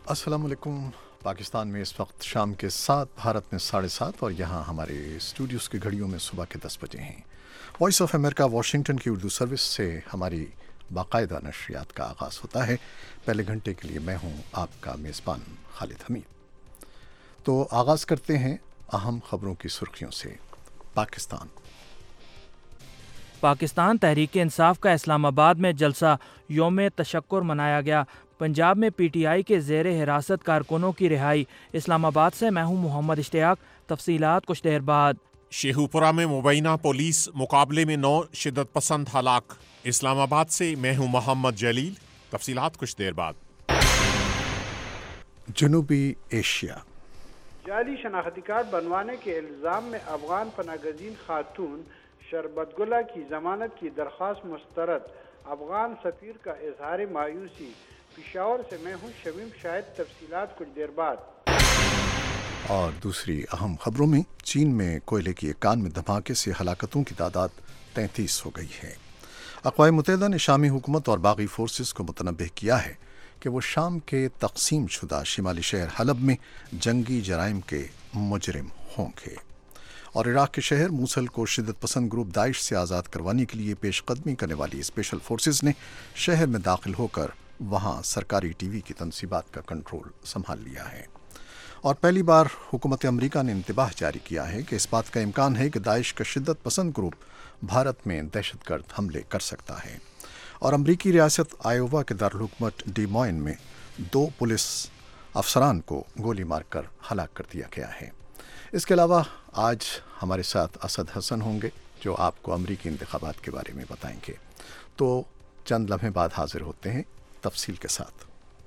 अस्सलाम वालेकुम। पाकिस्तान में इस वक्त शाम के 7, भारत में 7:30 और यहाँ हमारे स्टूडियोज़ की घड़ियों में सुबह के 10 बजे हैं। वॉइस ऑफ अमेरिका वाशिंगटन की उर्दू सर्विस से हमारी बाकायदा नशरियात का आगाज़ होता है। पहले घंटे के लिए मैं हूँ आपका मेज़बान खालिद हमीद। तो आगाज़ करते हैं अहम ख़बरों की सुर्खियों से। पाकिस्तान तहरीक इंसाफ का इस्लामाबाद में जलसा योम तशक्कुर मनाया गया। पंजाब में पीटीआई के ज़ेर हिरासत कारकुनों की रिहाई। इस्लामाबाद से मैं हूँ मोहम्मद इश्तियाक। तफसीलात कुछ देर बाद। शेखुपुरा में मुबैना पुलिस मुकाबले में 9 शिद्दत पसंद हलाक। इस्लामाबाद से मैं हूँ मोहम्मद जलील। तफसीलात कुछ देर बाद। जनूबी एशिया। जाली शनाख्ती कार्ड बनवाने के इल्ज़ाम में अफगान पनागज़ीन खातून शरबत गुला की ज़मानत की दरख्वास्त मुस्तरद। अफगान सफ़ीर का इजहार मायूसी। पेशावर से मैं हूँ शमीम शाहिद। तफसीलात कुछ देर बाद। और दूसरी अहम खबरों में चीन में कोयले की एक कान में धमाके से हलाकतों की तादाद 33 हो गई है। अक़वाम मुत्तहिदा ने शामी हुकूमत और बागी फोर्सेस को मुतनब्बिह किया है कि वो शाम के तक़सीम शुदा शिमाली शहर हलब में जंगी जराइम के मुजरिम होंगे। और इराक़ के शहर मूसल को शिद्दत पसंद ग्रुप दाइश से आज़ाद करवाने के लिए पेशकदमी करने वाली स्पेशल फोर्सेस ने शहर में दाखिल होकर वहाँ सरकारी टीवी की तनसीबात का कंट्रोल संभाल लिया है। और पहली बार हुकूमत अमरीका ने इंतबाह जारी किया है कि इस बात का इम्कान है कि दाइश का शिद्दत पसंद ग्रुप भारत में दहशतगर्द हमले कर सकता है। और अमरीकी रियासत आयोवा के दारुल-हुकूमत डी मोइन में 2 पुलिस अफसरान को गोली मारकर हलाक कर दिया गया है। इसके अलावा आज हमारे साथ असद हसन होंगे जो आपको अमरीकी इंतखाबात के बारे में बताएंगे। तो चंद लम्हे बाद हाजिर होते हैं तफसील के साथ।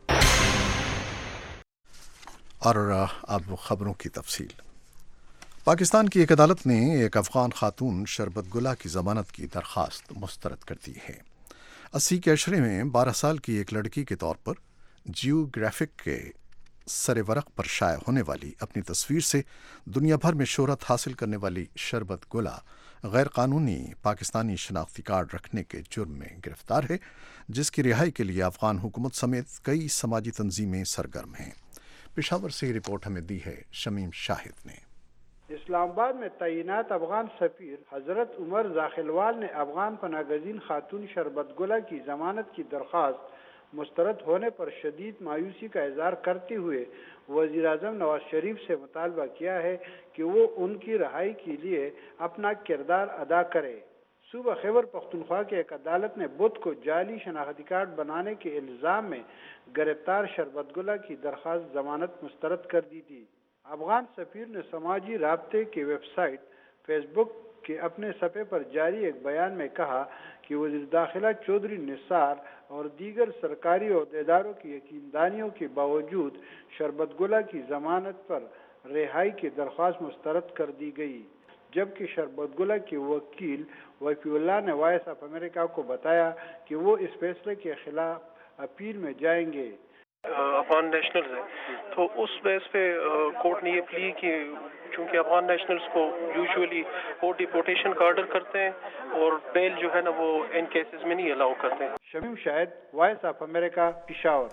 और अब खबरों की तफसील। पाकिस्तान की एक अदालत ने एक अफ़गान खातून शरबत गुला की ज़मानत की दरख्वास्त मुस्तरद कर दी है। 80 के अशरे में 12 साल की एक लड़की के तौर पर जियोग्राफिक के सरेवरक़ पर शाया होने वाली अपनी तस्वीर से दुनिया भर में शोहरत हासिल करने वाली शरबत गुला गैर कानूनी पाकिस्तानी शनाख्ती कार्ड रखने के जुर्म में गिरफ्तार है, जिसकी रिहाई के लिए अफ़गान हुकूमत समेत कई समाजी तंजीमें सरगर्म हैं। पेशावर से रिपोर्ट हमें दी है शमीम शाहिद ने। इस्लामाबाद में तैनात अफगान सफ़ीर हज़रत उमर ज़ाखिलवाल ने अफगान पनागज़ीन खातून शरबत गुला की ज़मानत की दरख्वास्त मुस्तरद होने पर शदीद मायूसी का इज़हार करते हुए वज़ीर आज़म नवाज शरीफ से मुतालबा किया है कि वो उनकी रहाई के लिए अपना किरदार अदा करे। सूबा खैबर पख्तूनख्वा की एक अदालत ने बुध को जाली शनाख्ती कार्ड बनाने के इल्ज़ाम में गिरफ्तार शरबत गुला की दरख्वास्त ज़मानत मुस्तरद कर दी थी। अफगान सफ़ीर ने समाजी राब्ते की वेबसाइट फेसबुक के अपने सफ़े पर जारी एक बयान में कहा कि वज़ीर दाखिला चौधरी निसार और दीगर सरकारी अहदेदारों की यकीनदानियों के बावजूद शरबत गुला की ज़मानत पर रिहाई की दरख्वास्त मुस्तरद कर दी गई, जबकि शरबत गुला के वकील वफ़ीउल्लाह ने वॉइस ऑफ अमेरिका को बताया कि वो इस फैसले के खिलाफ अपील में जाएंगे। अफगान नेशनल्स है तो उस बेस पे कोर्ट ने ये प्ली कि चूँकि अफगान नेशनल्स को यूजुअली वो डिपोर्टेशन का ऑर्डर करते हैं और बेल जो है ना वो इन केसेस में नहीं अलाउ करते हैं। Shamim Shahid, voice of America, Peshawar.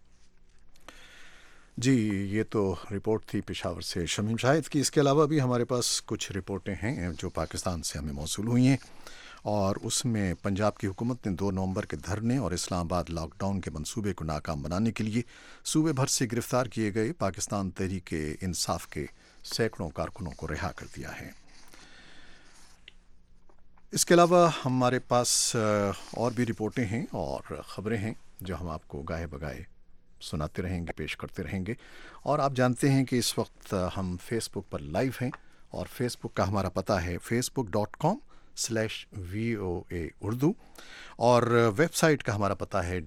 जी, ये तो रिपोर्ट थी पेशावर से शमीम शाहिद की। इसके अलावा भी हमारे पास कुछ रिपोर्टें हैं जो पाकिस्तान से हमें मौसूल हुई हैं, और उसमें पंजाब की हुकूमत ने 2 नवंबर के धरने और इस्लामाबाद लॉकडाउन के मंसूबे को नाकाम बनाने के लिए सूबे भर से गिरफ्तार किए गए पाकिस्तान तहरीक इंसाफ के सैकड़ों कारकुनों को रिहा कर दिया है। इसके अलावा हमारे पास और भी रिपोर्टें हैं और ख़बरें हैं जो हम आपको गाहे बगाए सुनाते रहेंगे, पेश करते रहेंगे। और आप जानते हैं कि इस वक्त हम फेसबुक पर लाइव हैं, और फेसबुक का हमारा पता है facebook.com/VOA उर्दू, और वेबसाइट का हमारा पता है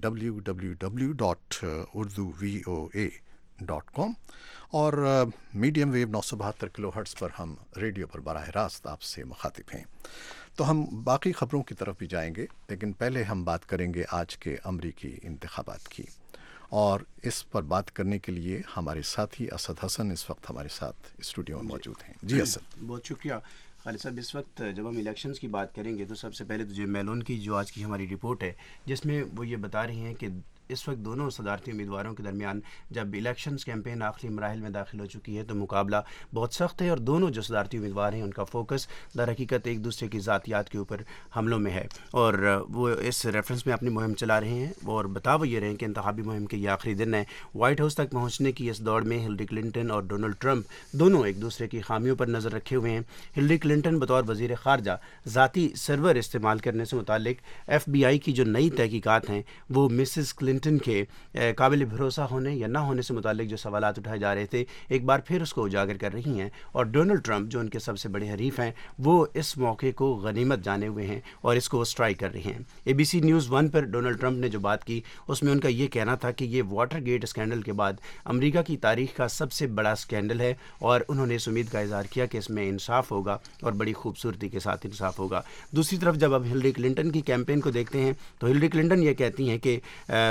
www.urduvoa.com, और मीडियम वेव 972 किलोहर्ट्ज़ पर हम रेडियो पर बराह रास्त आपसे मुखातिब हैं। तो हम बाकी ख़बरों की तरफ भी जाएंगे, लेकिन पहले हम बात करेंगे आज के अमरीकी इंतखाबात की, और इस पर बात करने के लिए हमारे साथी असद हसन इस वक्त हमारे साथ स्टूडियो में मौजूद हैं। जी असद। बहुत शुक्रिया खालिद साहब। इस वक्त जब हम इलेक्शंस की बात करेंगे तो सबसे पहले तो जो मेलोन की जो आज की हमारी रिपोर्ट है, जिसमें वो ये बता रही हैं कि اس وقت دونوں صدارتی امیدواروں کے درمیان جب الیکشنز کیمپین آخری مراحل میں داخل ہو چکی ہے تو مقابلہ بہت سخت ہے، اور دونوں جو صدارتی امیدوار ہیں ان کا فوکس در حقیقت ایک دوسرے کی ذاتیات کے اوپر حملوں میں ہے، اور وہ اس ریفرنس میں اپنی مہم چلا رہے ہیں، اور بتا وہ یہ رہے ہیں کہ انتخابی مہم کے یہ آخری دن ہے۔ وائٹ ہاؤس تک پہنچنے کی اس دوڑ میں ہلری کلنٹن اور ڈونلڈ ٹرمپ دونوں ایک دوسرے کی خامیوں پر نظر رکھے ہوئے ہیں۔ ہلری کلنٹن بطور وزیر خارجہ ذاتی سرور استعمال کرنے سے متعلق ایف بی آئی کی جو نئی تحقیقات ہیں وہ مسز کلنٹن کے قابل بھروسہ ہونے یا نہ ہونے سے متعلق جو سوالات اٹھائے جا رہے تھے ایک بار پھر اس کو اجاگر کر رہی ہیں، اور ڈونلڈ ٹرمپ جو ان کے سب سے بڑے حریف ہیں وہ اس موقع کو غنیمت جانے ہوئے ہیں اور اس کو اسٹرائک کر رہے ہیں۔ اے بی سی نیوز 1 پر ڈونلڈ ٹرمپ نے جو بات کی اس میں ان کا یہ کہنا تھا کہ یہ واٹر گیٹ اسکینڈل کے بعد امریکہ کی تاریخ کا سب سے بڑا اسکینڈل ہے، اور انہوں نے اس امید کا اظہار کیا کہ اس میں انصاف ہوگا اور بڑی خوبصورتی کے ساتھ انصاف ہوگا۔ دوسری طرف جب اب ہلری کلنٹن کی کیمپین کو دیکھتے ہیں تو ہلری کلنٹن یہ کہتی ہیں کہ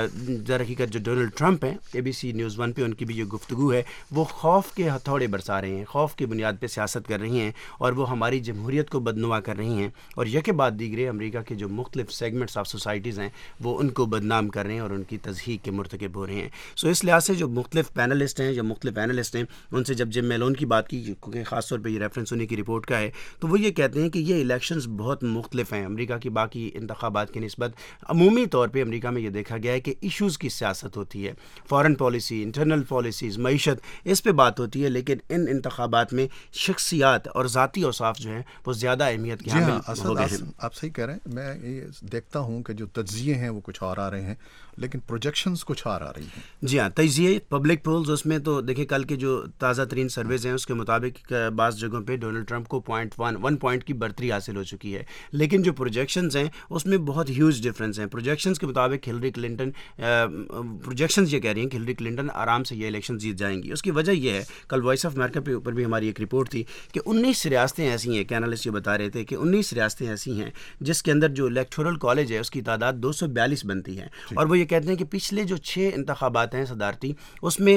در حقیقت جو ڈونلڈ ٹرمپ ہیں، اے بی سی نیوز 1 پہ ان کی بھی جو گفتگو ہے وہ خوف کے ہتھوڑے برسا رہے ہیں، خوف کی بنیاد پہ سیاست کر رہی ہیں، اور وہ ہماری جمہوریت کو بدنما کر رہی ہیں، اور یہ کے بعد دیگرے امریکہ کے جو مختلف سیگمنٹس آف سوسائٹیز ہیں وہ ان کو بدنام کر رہے ہیں اور ان کی تضحیک کے مرتکب ہو رہے ہیں۔ سو اس لحاظ سے جو مختلف پینلسٹ ہیں یا مختلف اینالسٹ ہیں ان سے جب جم میلون کی بات کی، کیونکہ خاص طور پہ یہ ریفرنس انہیں کی رپورٹ کا ہے، تو وہ یہ کہتے ہیں کہ یہ الیکشنز بہت مختلف ہیں امریکہ کی باقی انتخابات کی نسبت۔ عمومی طور پہ امریکہ میں یہ دیکھا گیا ہے کہ ایشوز کی سیاست ہوتی ہے، فارن پالیسی، انٹرنل پالیسیز، معیشت، اس پہ بات ہوتی ہے، لیکن ان انتخابات میں شخصیات اور ذاتی اوصاف جو ہیں وہ زیادہ اہمیت کے حامل ہو گئے ہیں۔ آپ صحیح کہہ رہے ہیں، میں یہ دیکھتا ہوں کہ جو تجزیے ہیں وہ کچھ اور آ رہے ہیں لیکن پروجیکشنز کچھ اور آ رہی ہیں۔ جی ہاں، تجزیے پبلک پولز، اس میں تو دیکھیں کل کے جو تازہ ترین سرویز ہیں اس کے مطابق بعض جگہوں پہ ڈونلڈ ٹرمپ کو 1 پوائنٹ کی برتری حاصل ہو چکی ہے، لیکن جو پروجیکشنز ہیں اس میں بہت ہیوج ڈفرینس ہیں۔ پروجیکشنز کے مطابق ہلری کلنٹن پروجیکشنز یہ کہہ رہی ہیں کہ ہلری کلنٹن آرام سے یہ الیکشن جیت جائیں گی۔ اس کی وجہ یہ ہے، کل وائس آف امریکہ پہ اوپر بھی ہماری ایک رپورٹ تھی کہ 19 ریاستیں ایسی ہیں، اینالسٹ یہ بتا رہے تھے کہ 19 ریاستیں ایسی ہیں جس کے اندر جو الیکٹورل کالج ہے اس کی تعداد 242 بنتی ہے، اور وہ یہ کہتے ہیں کہ پچھلے جو 6 انتخابات ہیں صدارتی اس میں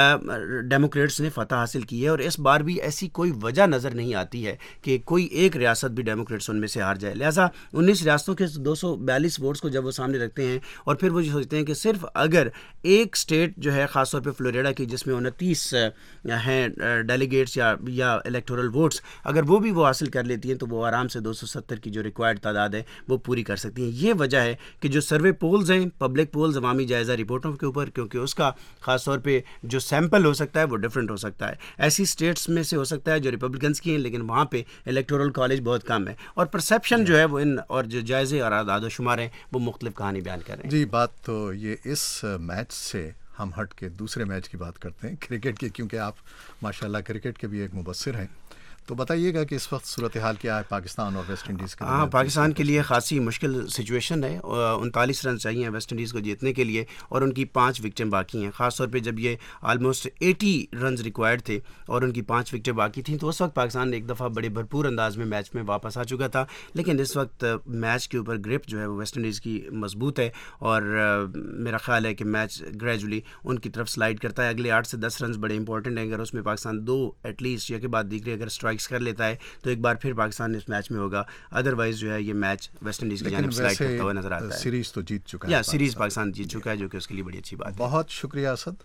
ڈیموکریٹس نے فتح حاصل کی ہے، اور اس بار بھی ایسی کوئی وجہ نظر نہیں آتی ہے کہ کوئی ایک ریاست بھی ڈیموکریٹس ان میں سے ہار جائے۔ لہٰذا 19 ریاستوں کے 242 ووٹس کو جب وہ سامنے رکھتے ہیں اور پھر وہ یہ سوچتے ہیں کہ صرف اگر ایک اسٹیٹ جو ہے خاص طور پہ فلوریڈا کی جس میں 29 ہیں ڈیلیگیٹس یا الیکٹورل ووٹس، اگر وہ بھی وہ حاصل کر لیتی ہیں تو وہ آرام سے 270 کی جو ریکوائرڈ تعداد ہے وہ پوری کر سکتی ہیں۔ یہ وجہ ہے کہ جو سروے پولز ہیں، پبلک پولز، عوامی جائزہ رپورٹوں کے اوپر، کیونکہ اس کا خاص طور پہ جو سیمپل ہو سکتا ہے وہ ڈفرینٹ ہو سکتا ہے، ایسی اسٹیٹس میں سے ہو سکتا ہے جو ریپبلکنس کی ہیں لیکن وہاں پہ الیکٹورل کالج بہت کم ہے، اور پرسیپشن جو ہے وہ ان اور جو جائزے اور اعداد و شمار ہیں وہ مختلف کہانی بیان کر رہے ہیں۔ جی، بات تو یہ اس میچ سے ہم ہٹ کے دوسرے میچ کی بات کرتے ہیں، کرکٹ کی، کیونکہ آپ ماشاءاللہ کرکٹ کے بھی ایک مبصر ہیں، تو بتائیے گا کہ اس وقت صورتحال کیا ہے پاکستان اور ویسٹ انڈیز کے؟ ہاں، پاکستان کے لیے خاصی مشکل سچویشن ہے، 39 رن چاہیے ویسٹ انڈیز کو جیتنے کے لیے، اور ان کی 5 وکٹیں باقی ہیں، خاص طور پہ جب یہ آلموسٹ 80 رنز ریکوائرڈ تھے اور ان کی 5 وکٹیں باقی تھیں تو اس وقت پاکستان ایک دفعہ بڑے بھرپور انداز میں میچ میں واپس آ چکا تھا، لیکن اس وقت میچ کے اوپر گرپ جو ہے وہ ویسٹ انڈیز کی مضبوط ہے، اور میرا خیال ہے کہ میچ گریجولی ان کی طرف سلائڈ کرتا ہے۔ اگلے 8 سے 10 رنز بڑے امپورٹنٹ ہیں، اگر اس میں پاکستان 2 ایٹ لیسٹ یا کے بعد دیگرے اگر اسٹرائکس کر لیتا ہے تو ایک بار پھر پاکستان اس میچ میں ہوگا، ادروائز جو ہے یہ میچ ویسٹ انڈیز کی جانب سلائڈ کرتا ہوا نظر آتا ہے۔ سیریز تو جیت چکا ہے، سیریز پاکستان جیت چکا ہے، جو کہ اس کے لیے بڑی اچھی بات ہے۔ بہت شکریہ اسد۔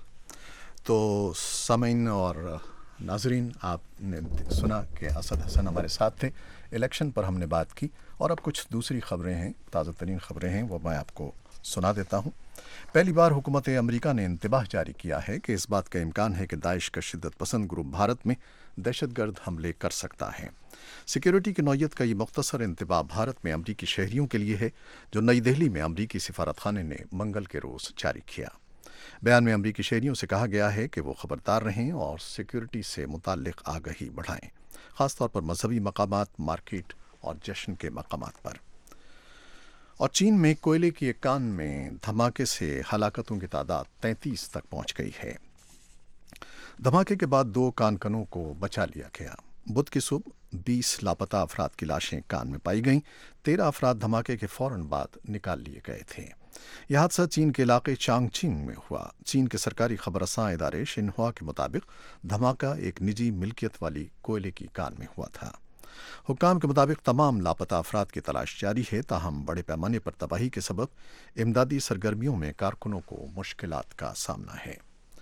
تو سامعین اور ناظرین، آپ نے سنا کہ اسد حسن ہمارے ساتھ تھے، الیکشن پر ہم نے بات کی، اور اب کچھ دوسری خبریں ہیں، تازہ ترین خبریں ہیں، وہ میں آپ کو سنا دیتا ہوں۔ پہلی بار حکومت امریکہ نے انتباہ جاری کیا ہے کہ اس بات کا امکان ہے کہ داعش کا شدت پسند گروپ بھارت میں دہشت گرد حملے کر سکتا ہے۔ سیکیورٹی کی نوعیت کا یہ مختصر انتباہ بھارت میں امریکی شہریوں کے لیے ہے، جو نئی دہلی میں امریکی سفارت خانے نے منگل کے روز جاری کیا۔ بیان میں امریکی شہریوں سے کہا گیا ہے کہ وہ خبردار رہیں اور سیکیورٹی سے متعلق آگاہی بڑھائیں، خاص طور پر مذہبی مقامات، مارکیٹ اور جشن کے مقامات پر۔ اور چین میں کوئلے کی ایک کان میں دھماکے سے ہلاکتوں کی تعداد 33 تک پہنچ گئی ہے۔ دھماکے کے بعد 2 کانکنوں کو بچا لیا گیا۔ بدھ کی صبح 20 لاپتہ افراد کی لاشیں کان میں پائی گئیں، 13 افراد دھماکے کے فوراً بعد نکال لیے گئے تھے۔ یہ حادثہ چین کے علاقے چانگ چنگ میں ہوا۔ چین کے سرکاری خبر رساں ادارے شنہوا کے مطابق دھماکہ ایک نجی ملکیت والی کوئلے کی کان میں ہوا تھا۔ हुक्काम के मुताबिक तमाम लापता अफराद की तलाश जारी है, ताहम बड़े पैमाने पर तबाही के सबब इमदादी सरगर्मियों में कारकुनों को मुश्किलात का सामना है।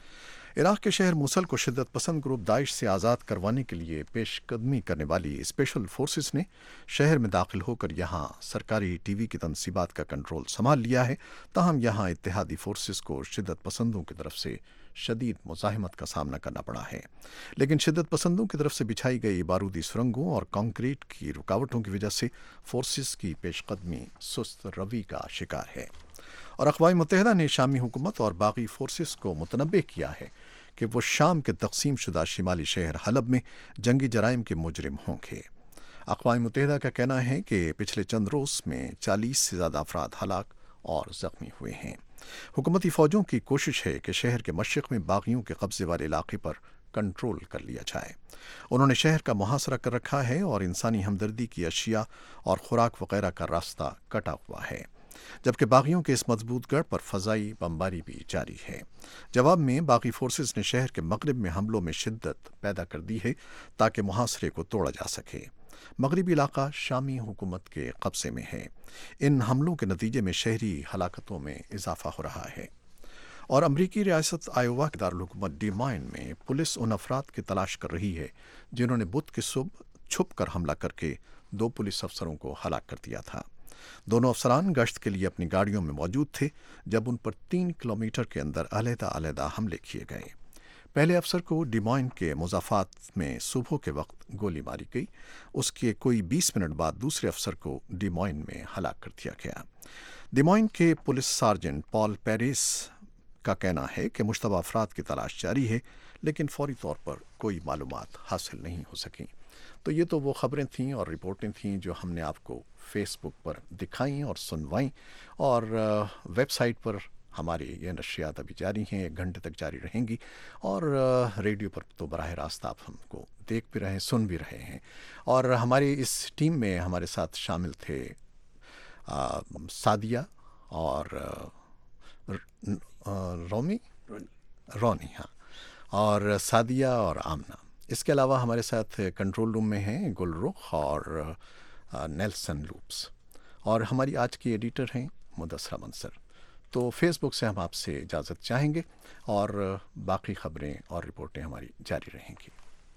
इराक के शहर मूसल को शिद्दत पसंद ग्रुप दाइश से आज़ाद करवाने के लिए पेशकदमी करने वाली स्पेशल फोर्सेस ने शहर में दाखिल होकर यहां सरकारी टीवी की तनसीबात का कंट्रोल संभाल लिया है। ताहम यहां इत्तेहादी फोर्सेस को शिद्दत पसंदों की तरफ से शदीद मुज़ाहिमत का सामना करना पड़ा है, लेकिन शिद्दत पसंदों की तरफ से बिछाई गई बारूदी सुरंगों और कंक्रीट की रुकावटों की वजह से फोर्सेस की पेशकदमी सुस्त रवि का शिकार है। और अक़वाम मुत्तहिदा ने शामी हुकूमत और बाकी फोर्सेस को मुतनब्बे किया है कि वो शाम के तकसीम शुदा शिमाली शहर हलब में जंगी जराइम के मुजरिम होंगे। अक़वाम मुत्तहिदा का कहना है कि पिछले चंद रोज़ में 40 से ज़्यादा अफराद हलाक और ज़ख्मी हुए हैं। हुकूमती फ़ौजों की कोशिश है कि शहर के मशरिक़ में बागियों के कब्ज़े वाले इलाके पर कंट्रोल कर लिया जाए। उन्होंने शहर का मुहासरा कर रखा है और इंसानी हमदर्दी की अशिया और खुराक वगैरह का रास्ता कटा हुआ है, जबकि बागियों के इस मजबूत गढ़ पर फ़ज़ाई बमबारी भी जारी है। जवाब में बागी फोर्सेस ने शहर के मगरिब में हमलों में शिद्दत पैदा कर दी है ताकि मुहासरे को तोड़ा जा सके। मगरिबी इलाका शामी हुकूमत के कब्ज़े में है। इन हमलों के नतीजे में शहरी हलाकतों में इजाफा हो रहा है। और अमरीकी रियासत आयोवा के दारुल डी माइन में पुलिस उन अफराद की तलाश कर रही है जिन्होंने बुध की सुबह छुप कर हमला करके 2 पुलिस अफसरों को हलाक कर दिया था। दोनों अफसरान गश्त के लिए अपनी गाड़ियों में मौजूद थे जब उन पर 3 किलोमीटर के अंदर अलहदा हमले किए गए। पहले अफसर को डिमॉइन के मुजाफात में सुबह के वक्त गोली मारी गई। उसके कोई 20 मिनट बाद दूसरे अफसर को डिमॉइन में हलाक कर दिया गया। डिमॉइन के पुलिस सार्जेंट पॉल पेरिस का कहना है कि मुश्तबा अफराद की तलाश जारी है, लेकिन फौरी तौर पर कोई मालूमात हासिल नहीं हो सकी। तो ये तो वो खबरें थीं और रिपोर्टें थीं जो हमने आपको फेसबुक पर दिखाई और सुनवाई, और वेबसाइट पर हमारी ये नशरियात अभी जारी हैं, 1 घंटे तक जारी रहेंगी, और रेडियो पर तो बराह रास्त आप हमको देख भी रहे हैं, सुन भी रहे हैं। और हमारी इस टीम में हमारे साथ शामिल थे सादिया और रोनी, हाँ, और सादिया और आमना। इसके अलावा हमारे साथ कंट्रोल रूम में हैं गुलरुख और नेल्सन लूप्स, और हमारी आज की एडिटर हैं मुदस्सरा मंसर। तो फेसबुक से हम आपसे इजाज़त चाहेंगे और बाकी खबरें और रिपोर्टें हमारी जारी रहेंगी।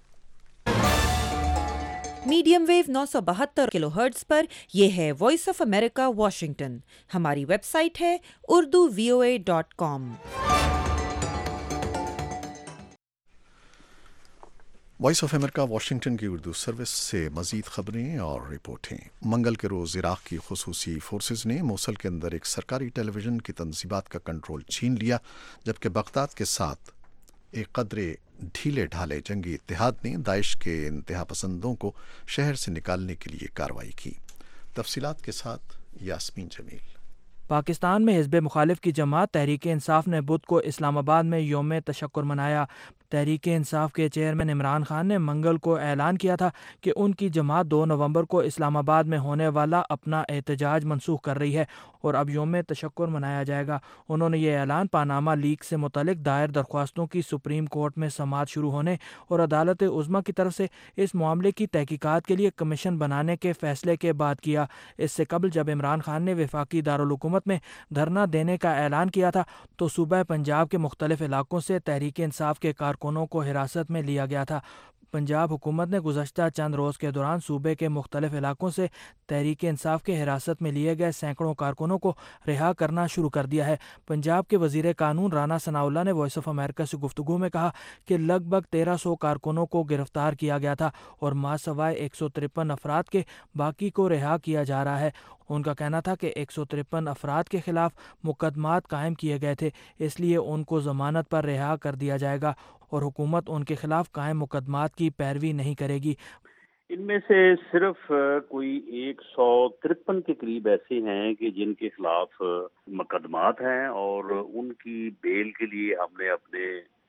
मीडियम वेव 972 किलोहर्ट्ज़ पर यह है वॉइस ऑफ अमेरिका वाशिंगटन। हमारी वेबसाइट है urduvoa.com। Voice of America Washington की उर्दू सर्विस से मज़ीद खबरें और रिपोर्टें। मंगल के रोज़ इराक़ की खुसूसी फोर्सेस ने मोसल के अंदर एक सरकारी टेलीविज़न की तनसीबात का कंट्रोल छीन लिया, जबकि बगदाद के साथ एक कदरे ढीले ढाले जंगी इत्तेहाद ने दाइश के इंतहा पसंदों को शहर से निकालने के लिए कार्रवाई की। तफसीलात के साथ यास्मीन जमील। पाकिस्तान में हिज़्ब मुखालिफ की जमात तहरीक इंसाफ ने बुध को इस्लामाबाद में यौम तशक्कुर मनाया। तहरीक इंसाफ के चेयरमैन इमरान खान ने मंगल को ऐलान किया था कि उनकी जमात 2 नवंबर को इस्लामाबाद में होने वाला अपना एहतजाज मनसूख कर रही है और अब यौम तशक्कुर मनाया जाएगा। उन्होंने ये ऐलान पानामा लीक से मुतल्लिक दायर दरख्वास्तों की सुप्रीम कोर्ट में समाअत शुरू होने और अदालत उज़्मा की तरफ से इस मामले की तहकीकात के लिए कमीशन बनाने के फैसले के बाद किया। इससे कबल जब इमरान खान ने वफाकी दारुल हुकूमत में धरना देने का ऐलान किया था तो सूबा पंजाब के मुख्तलिफ इलाकों से तहरीक इंसाफ के कारकुनों को हिरासत में लिया गया था। पंजाब हुकूमत ने गुज़श्ता चंद रोज़ के दौरान सूबे के मुख्तलिफ इलाकों से तहरीक इंसाफ के हिरासत में लिए गए सैकड़ों कारकुनों को रिहा करना शुरू कर दिया है। पंजाब के वज़ीर कानून राना सनाउल्लाह ने वॉइस ऑफ अमेरिका से गुफ्तगू में कहा कि लगभग 1300 कारकुनों को गिरफ्तार किया गया था और मासवाए 153 अफराद के बाकी को रिहा किया जा रहा है। उनका कहना था कि 153 अफराद के खिलाफ मुकदमात कायम किए गए थे, इसलिए उनको ज़मानत पर रिहा कर दिया जाएगा और हुकूमत उनके खिलाफ कायम मुकदमात की पैरवी नहीं करेगी। इनमें से सिर्फ कोई 153 के करीब ऐसे हैं कि जिनके खिलाफ मुकदमात हैं और उनकी बेल के लिए हमने अपने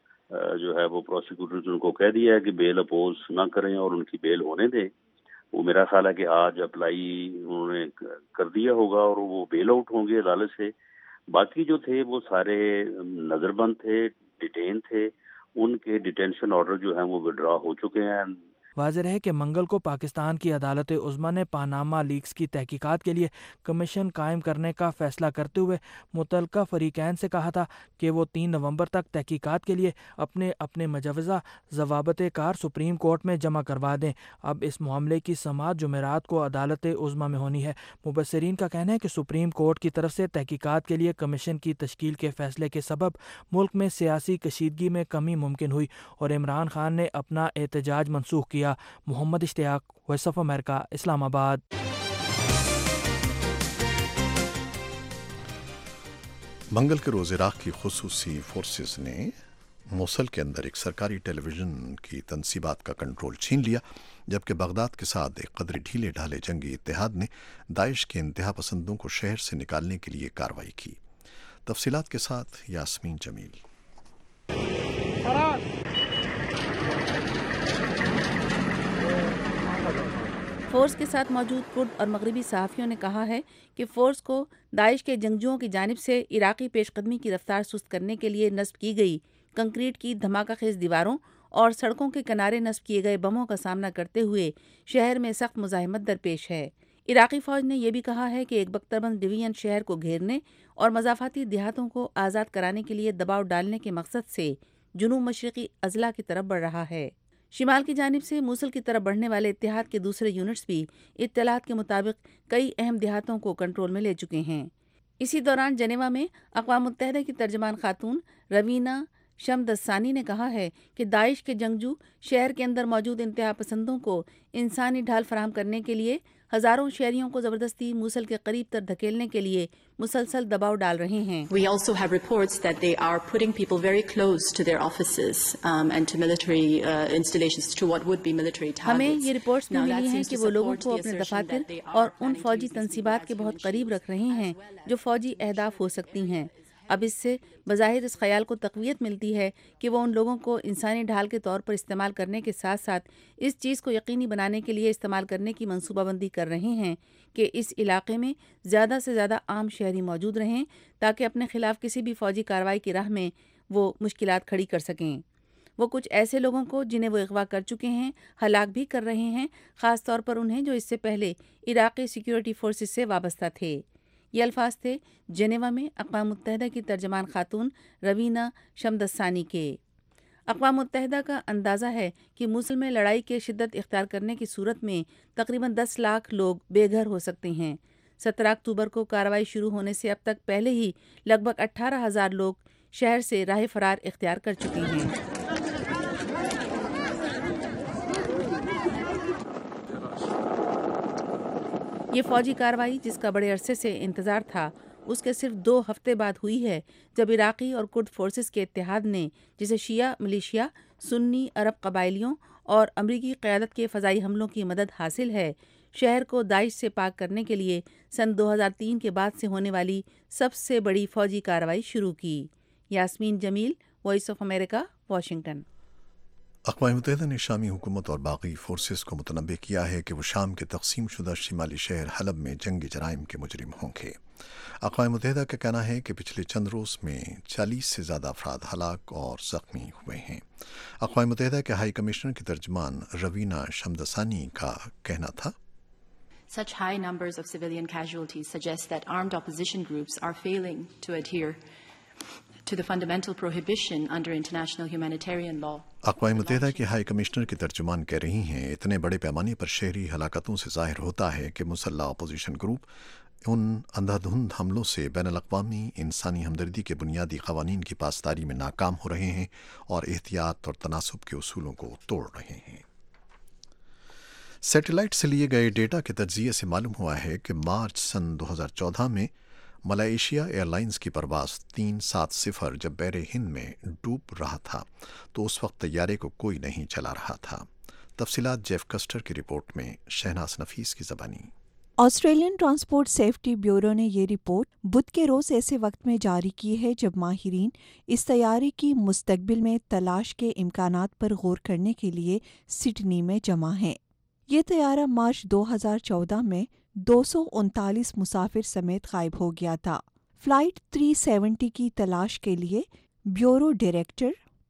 जो है वो प्रोसिक्यूटर्स उनको कह दिया है कि बेल अपोज ना करें और उनकी बेल होने दें। वो मेरा ख्याल है कि आज अप्लाई उन्होंने कर दिया होगा और वो बेल आउट होंगे अदालत से। बाकी जो थे वो सारे नज़रबंद थे, डिटेन थे, उनके डिटेंशन ऑर्डर जो हैं वो विड्रॉ हो चुके हैं। واضح ہے کہ منگل کو پاکستان کی عدالت عظمیٰ نے پاناما لیکس کی تحقیقات کے لیے کمیشن قائم کرنے کا فیصلہ کرتے ہوئے متعلقہ فریقین سے کہا تھا کہ وہ 3 نومبر تک تحقیقات کے لیے اپنے مجوزہ ضوابط کار سپریم کورٹ میں جمع کروا دیں۔ اب اس معاملے کی سماعت جمعرات کو عدالت عظمیٰ میں ہونی ہے۔ مبصرین کا کہنا ہے کہ سپریم کورٹ کی طرف سے تحقیقات کے لیے کمیشن کی تشکیل کے فیصلے کے سبب ملک میں سیاسی کشیدگی میں کمی ممکن ہوئی اور عمران خان نے اپنا احتجاج منسوخ کیا۔ محمد اشتیاق، وائس آف امریکہ، اسلام آباد۔ منگل کے روز عراق کی خصوصی فورسز نے موصل کے اندر ایک سرکاری ٹیلی ویژن کی تنصیبات کا کنٹرول چھین لیا، جبکہ بغداد کے ساتھ ایک قدر ڈھیلے ڈھالے جنگی اتحاد نے داعش کے انتہا پسندوں کو شہر سے نکالنے کے لیے کارروائی کی۔ تفصیلات کے ساتھ یاسمین جمیل۔ فورس کے ساتھ موجود کرد اور مغربی صحافیوں نے کہا ہے کہ فورس کو داعش کے جنگجوؤں کی جانب سے عراقی پیش قدمی کی رفتار سست کرنے کے لیے نصب کی گئی کنکریٹ کی دھماکہ خیز دیواروں اور سڑکوں کے کنارے نصب کیے گئے بموں کا سامنا کرتے ہوئے شہر میں سخت مزاحمت درپیش ہے۔ عراقی فوج نے یہ بھی کہا ہے کہ ایک بختربند ڈویژن شہر کو گھیرنے اور مضافاتی دیہاتوں کو آزاد کرانے کے لیے دباؤ ڈالنے کے مقصد سے جنوب مشرقی اضلاع کی طرف بڑھ رہا ہے۔ شمال کی جانب سے موصل کی طرف بڑھنے والے اتحاد کے دوسرے یونٹس بھی اطلاعات کے مطابق کئی اہم دیہاتوں کو کنٹرول میں لے چکے ہیں۔ اسی دوران جنیوا میں اقوام متحدہ کی ترجمان خاتون روینہ شمدسانی نے کہا ہے کہ داعش کے جنگجو شہر کے اندر موجود انتہا پسندوں کو انسانی ڈھال فراہم کرنے کے لیے ہزاروں شہریوں کو زبردستی موصل کے قریب تر دھکیلنے کے لیے مسلسل دباؤ ڈال رہے ہیں۔ We also have reports that they are putting people very close to their offices and to military installations, to what would be military targets. ہمیں یہ رپورٹس بھی ملی ہیں کہ وہ لوگوں کو اپنے دفاتر اور ان فوجی تنصیبات کے بہت قریب رکھ رہے ہیں جو فوجی اہداف ہو سکتی ہیں۔ اب اس سے بظاہر اس خیال کو تقویت ملتی ہے کہ وہ ان لوگوں کو انسانی ڈھال کے طور پر استعمال کرنے کے ساتھ ساتھ اس چیز کو یقینی بنانے کے لیے استعمال کرنے کی منصوبہ بندی کر رہے ہیں کہ اس علاقے میں زیادہ سے زیادہ عام شہری موجود رہیں تاکہ اپنے خلاف کسی بھی فوجی کارروائی کی راہ میں وہ مشکلات کھڑی کر سکیں۔ وہ کچھ ایسے لوگوں کو جنہیں وہ اغوا کر چکے ہیں ہلاک بھی کر رہے ہیں، خاص طور پر انہیں جو اس سے پہلے عراقی سیکیورٹی فورسز سے وابستہ تھے۔ یہ الفاظ تھے جنیوا میں اقوام متحدہ کی ترجمان خاتون روینہ شمدسانی کے۔ اقوام متحدہ کا اندازہ ہے کہ موصل میں لڑائی کے شدت اختیار کرنے کی صورت میں تقریباً 10 لاکھ لوگ بے گھر ہو سکتے ہیں۔ 17 اکتوبر کو کارروائی شروع ہونے سے اب تک پہلے ہی لگ بھگ 18,000 لوگ شہر سے راہ فرار اختیار کر چکے ہیں۔ یہ فوجی کارروائی جس کا بڑے عرصے سے انتظار تھا اس کے صرف 2 ہفتے بعد ہوئی ہے جب عراقی اور کرد فورسز کے اتحاد نے، جسے شیعہ ملیشیا، سنی عرب قبائلیوں اور امریکی قیادت کے فضائی حملوں کی مدد حاصل ہے، شہر کو داعش سے پاک کرنے کے لیے سن 2003 کے بعد سے ہونے والی سب سے بڑی فوجی کارروائی شروع کی۔ Yasmin Jamil, voice of America, Washington. اقوام متحدہ نے شامی حکومت اور باقی فورسز کو متنبہ کیا ہے کہ وہ شام کے تقسیم شدہ شمالی شہر حلب میں جنگی جرائم کے مجرم ہوں گے۔ اقوام متحدہ کا کہنا ہے کہ پچھلے چند روز میں 40 سے زیادہ افراد ہلاک اور زخمی ہوئے ہیں۔ اقوام متحدہ کے ہائی کمشنر کی ترجمان روینہ شمدسانی کا کہنا تھا، Such high numbers of civilian casualties suggest that armed opposition groups are failing to adhere to the fundamental prohibition under international humanitarian law. اقوام متحدہ کے ہائی کمشنر کی ترجمان کہہ رہی ہیں، اتنے بڑے پیمانے پر شہری ہلاکتوں سے ظاہر ہوتا ہے کہ مسلح اپوزیشن گروپ ان اندھا دھند حملوں سے بین الاقوامی انسانی ہمدردی کے بنیادی قوانین کی پاسداری میں ناکام ہو رہے ہیں اور احتیاط اور تناسب کے اصولوں کو توڑ رہے ہیں۔ سیٹلائٹ سے لیے گئے ڈیٹا کے تجزیے سے معلوم ہوا ہے کہ مارچ سن 2014 میں ملائیشیا ایئر لائنز کی پرواز 370 جب بحر ہند میں ڈوب رہا تھا تو اس وقت طیارے کو کوئی نہیں چلا رہا تھا۔ تفصیلات جیف کسٹر کی رپورٹ میں، شہناز نفیس کی زبانی۔ آسٹریلین ٹرانسپورٹ سیفٹی بیورو نے یہ رپورٹ بدھ کے روز ایسے وقت میں جاری کی ہے جب ماہرین اس طیارے کی مستقبل میں تلاش کے امکانات پر غور کرنے کے لیے سڈنی میں جمع ہیں۔ یہ طیارہ مارچ 2014 میں 239 مسافر سمیت غائب ہو گیا تھا۔ فلائٹ 370 کی تلاش کے لیے بیورو ڈائریکٹر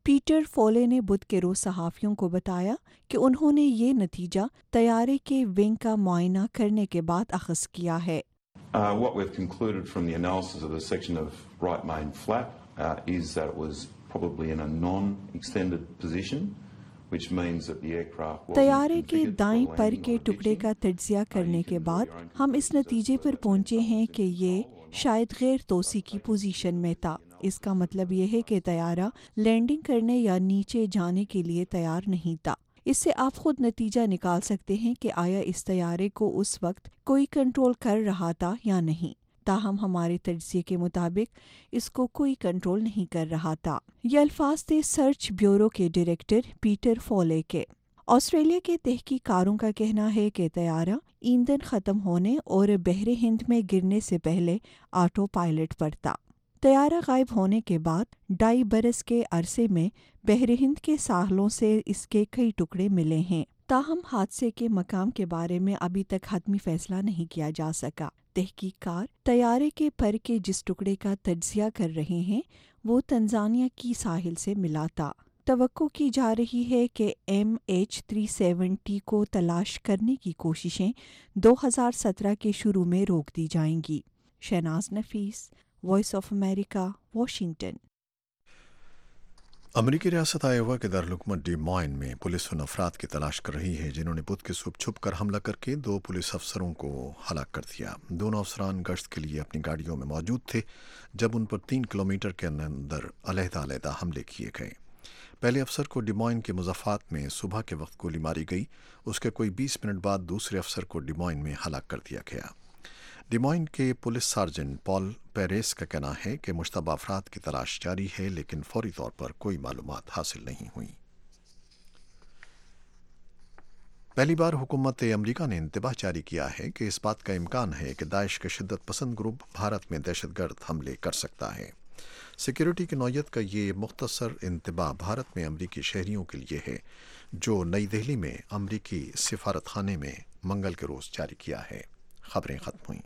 پیٹر فولے نے بدھ کے روز صحافیوں کو بتایا کہ انہوں نے یہ نتیجہ طیارے کے ونگ کا معائنہ کرنے کے بعد اخذ کیا ہے۔ What we've concluded from the analysis of the section of right main flap is that it was probably in a non-extended position, which means that the aircraft wasn't طیارے کے configured for دائیں پر landing کے or ٹکڑے کا ditching. تجزیہ کرنے کے بعد ہم اس نتیجے پر پہنچے ہیں کہ یہ شاید غیر توسیع کی پوزیشن میں تھا۔ اس کا مطلب یہ ہے کہ طیارہ لینڈنگ کرنے یا نیچے جانے کے لیے تیار نہیں تھا۔ اس سے آپ خود نتیجہ نکال سکتے ہیں کہ آیا اس طیارے کو اس وقت کوئی کنٹرول کر رہا تھا یا نہیں۔ تاہم ہمارے تجزیے کے مطابق اس کو کوئی کنٹرول نہیں کر رہا تھا۔ یہ الفاظ تھے سرچ بیورو کے ڈائریکٹر پیٹر فولے کے۔ آسٹریلیا کے تحقیق کاروں کا کہنا ہے کہ طیارہ ایندھن ختم ہونے اور بحر ہند میں گرنے سے پہلے آٹو پائلٹ پر تھا۔ طیارہ غائب ہونے کے بعد 2.5 برس کے عرصے میں بحر ہند کے ساحلوں سے اس کے کئی ٹکڑے ملے ہیں۔ تاہم حادثے کے مقام کے بارے میں ابھی تک حتمی فیصلہ نہیں کیا جا سکا۔ تحقیق کار طیارے کے پر کے جس ٹکڑے کا تجزیہ کر رہے ہیں وہ تنزانیہ کی ساحل سے ملا تھا۔ توقع کی جا رہی ہے کہ MH370 کو تلاش کرنے کی کوششیں 2017 کے شروع میں روک دی جائیں گی۔ Shahnaz Nafees, voice of America, Washington. امریکی ریاست آئیوا کے دارالحکومت ڈی موائن میں پولیس ان افراد کی تلاش کر رہی ہے جنہوں نے بدھ کی صبح چھپ کر حملہ کر کے 2 پولیس افسروں کو ہلاک کر دیا۔ دونوں افسران گشت کے لیے اپنی گاڑیوں میں موجود تھے جب ان پر 3 کلومیٹر کے اندر علیحدہ حملے کیے گئے۔ پہلے افسر کو ڈی موائن کے مضافات میں صبح کے وقت گولی ماری گئی۔ اس کے کوئی 20 منٹ بعد دوسرے افسر کو ڈی موائن میں ہلاک کر دیا گیا۔ ڈی موائن کے پولیس سارجنٹ پال پیریس کا کہنا ہے کہ مشتبہ افراد کی تلاش جاری ہے لیکن فوری طور پر کوئی معلومات حاصل نہیں ہوئی۔ پہلی بار حکومت امریکہ نے انتباہ جاری کیا ہے کہ اس بات کا امکان ہے کہ داعش کے شدت پسند گروپ بھارت میں دہشت گرد حملے کر سکتا ہے۔ سیکیورٹی کی نوعیت کا یہ مختصر انتباہ بھارت میں امریکی شہریوں کے لیے ہے جو نئی دہلی میں امریکی سفارت خانے میں منگل کے روز جاری کیا ہے۔ خبریں ختم ہوئیں۔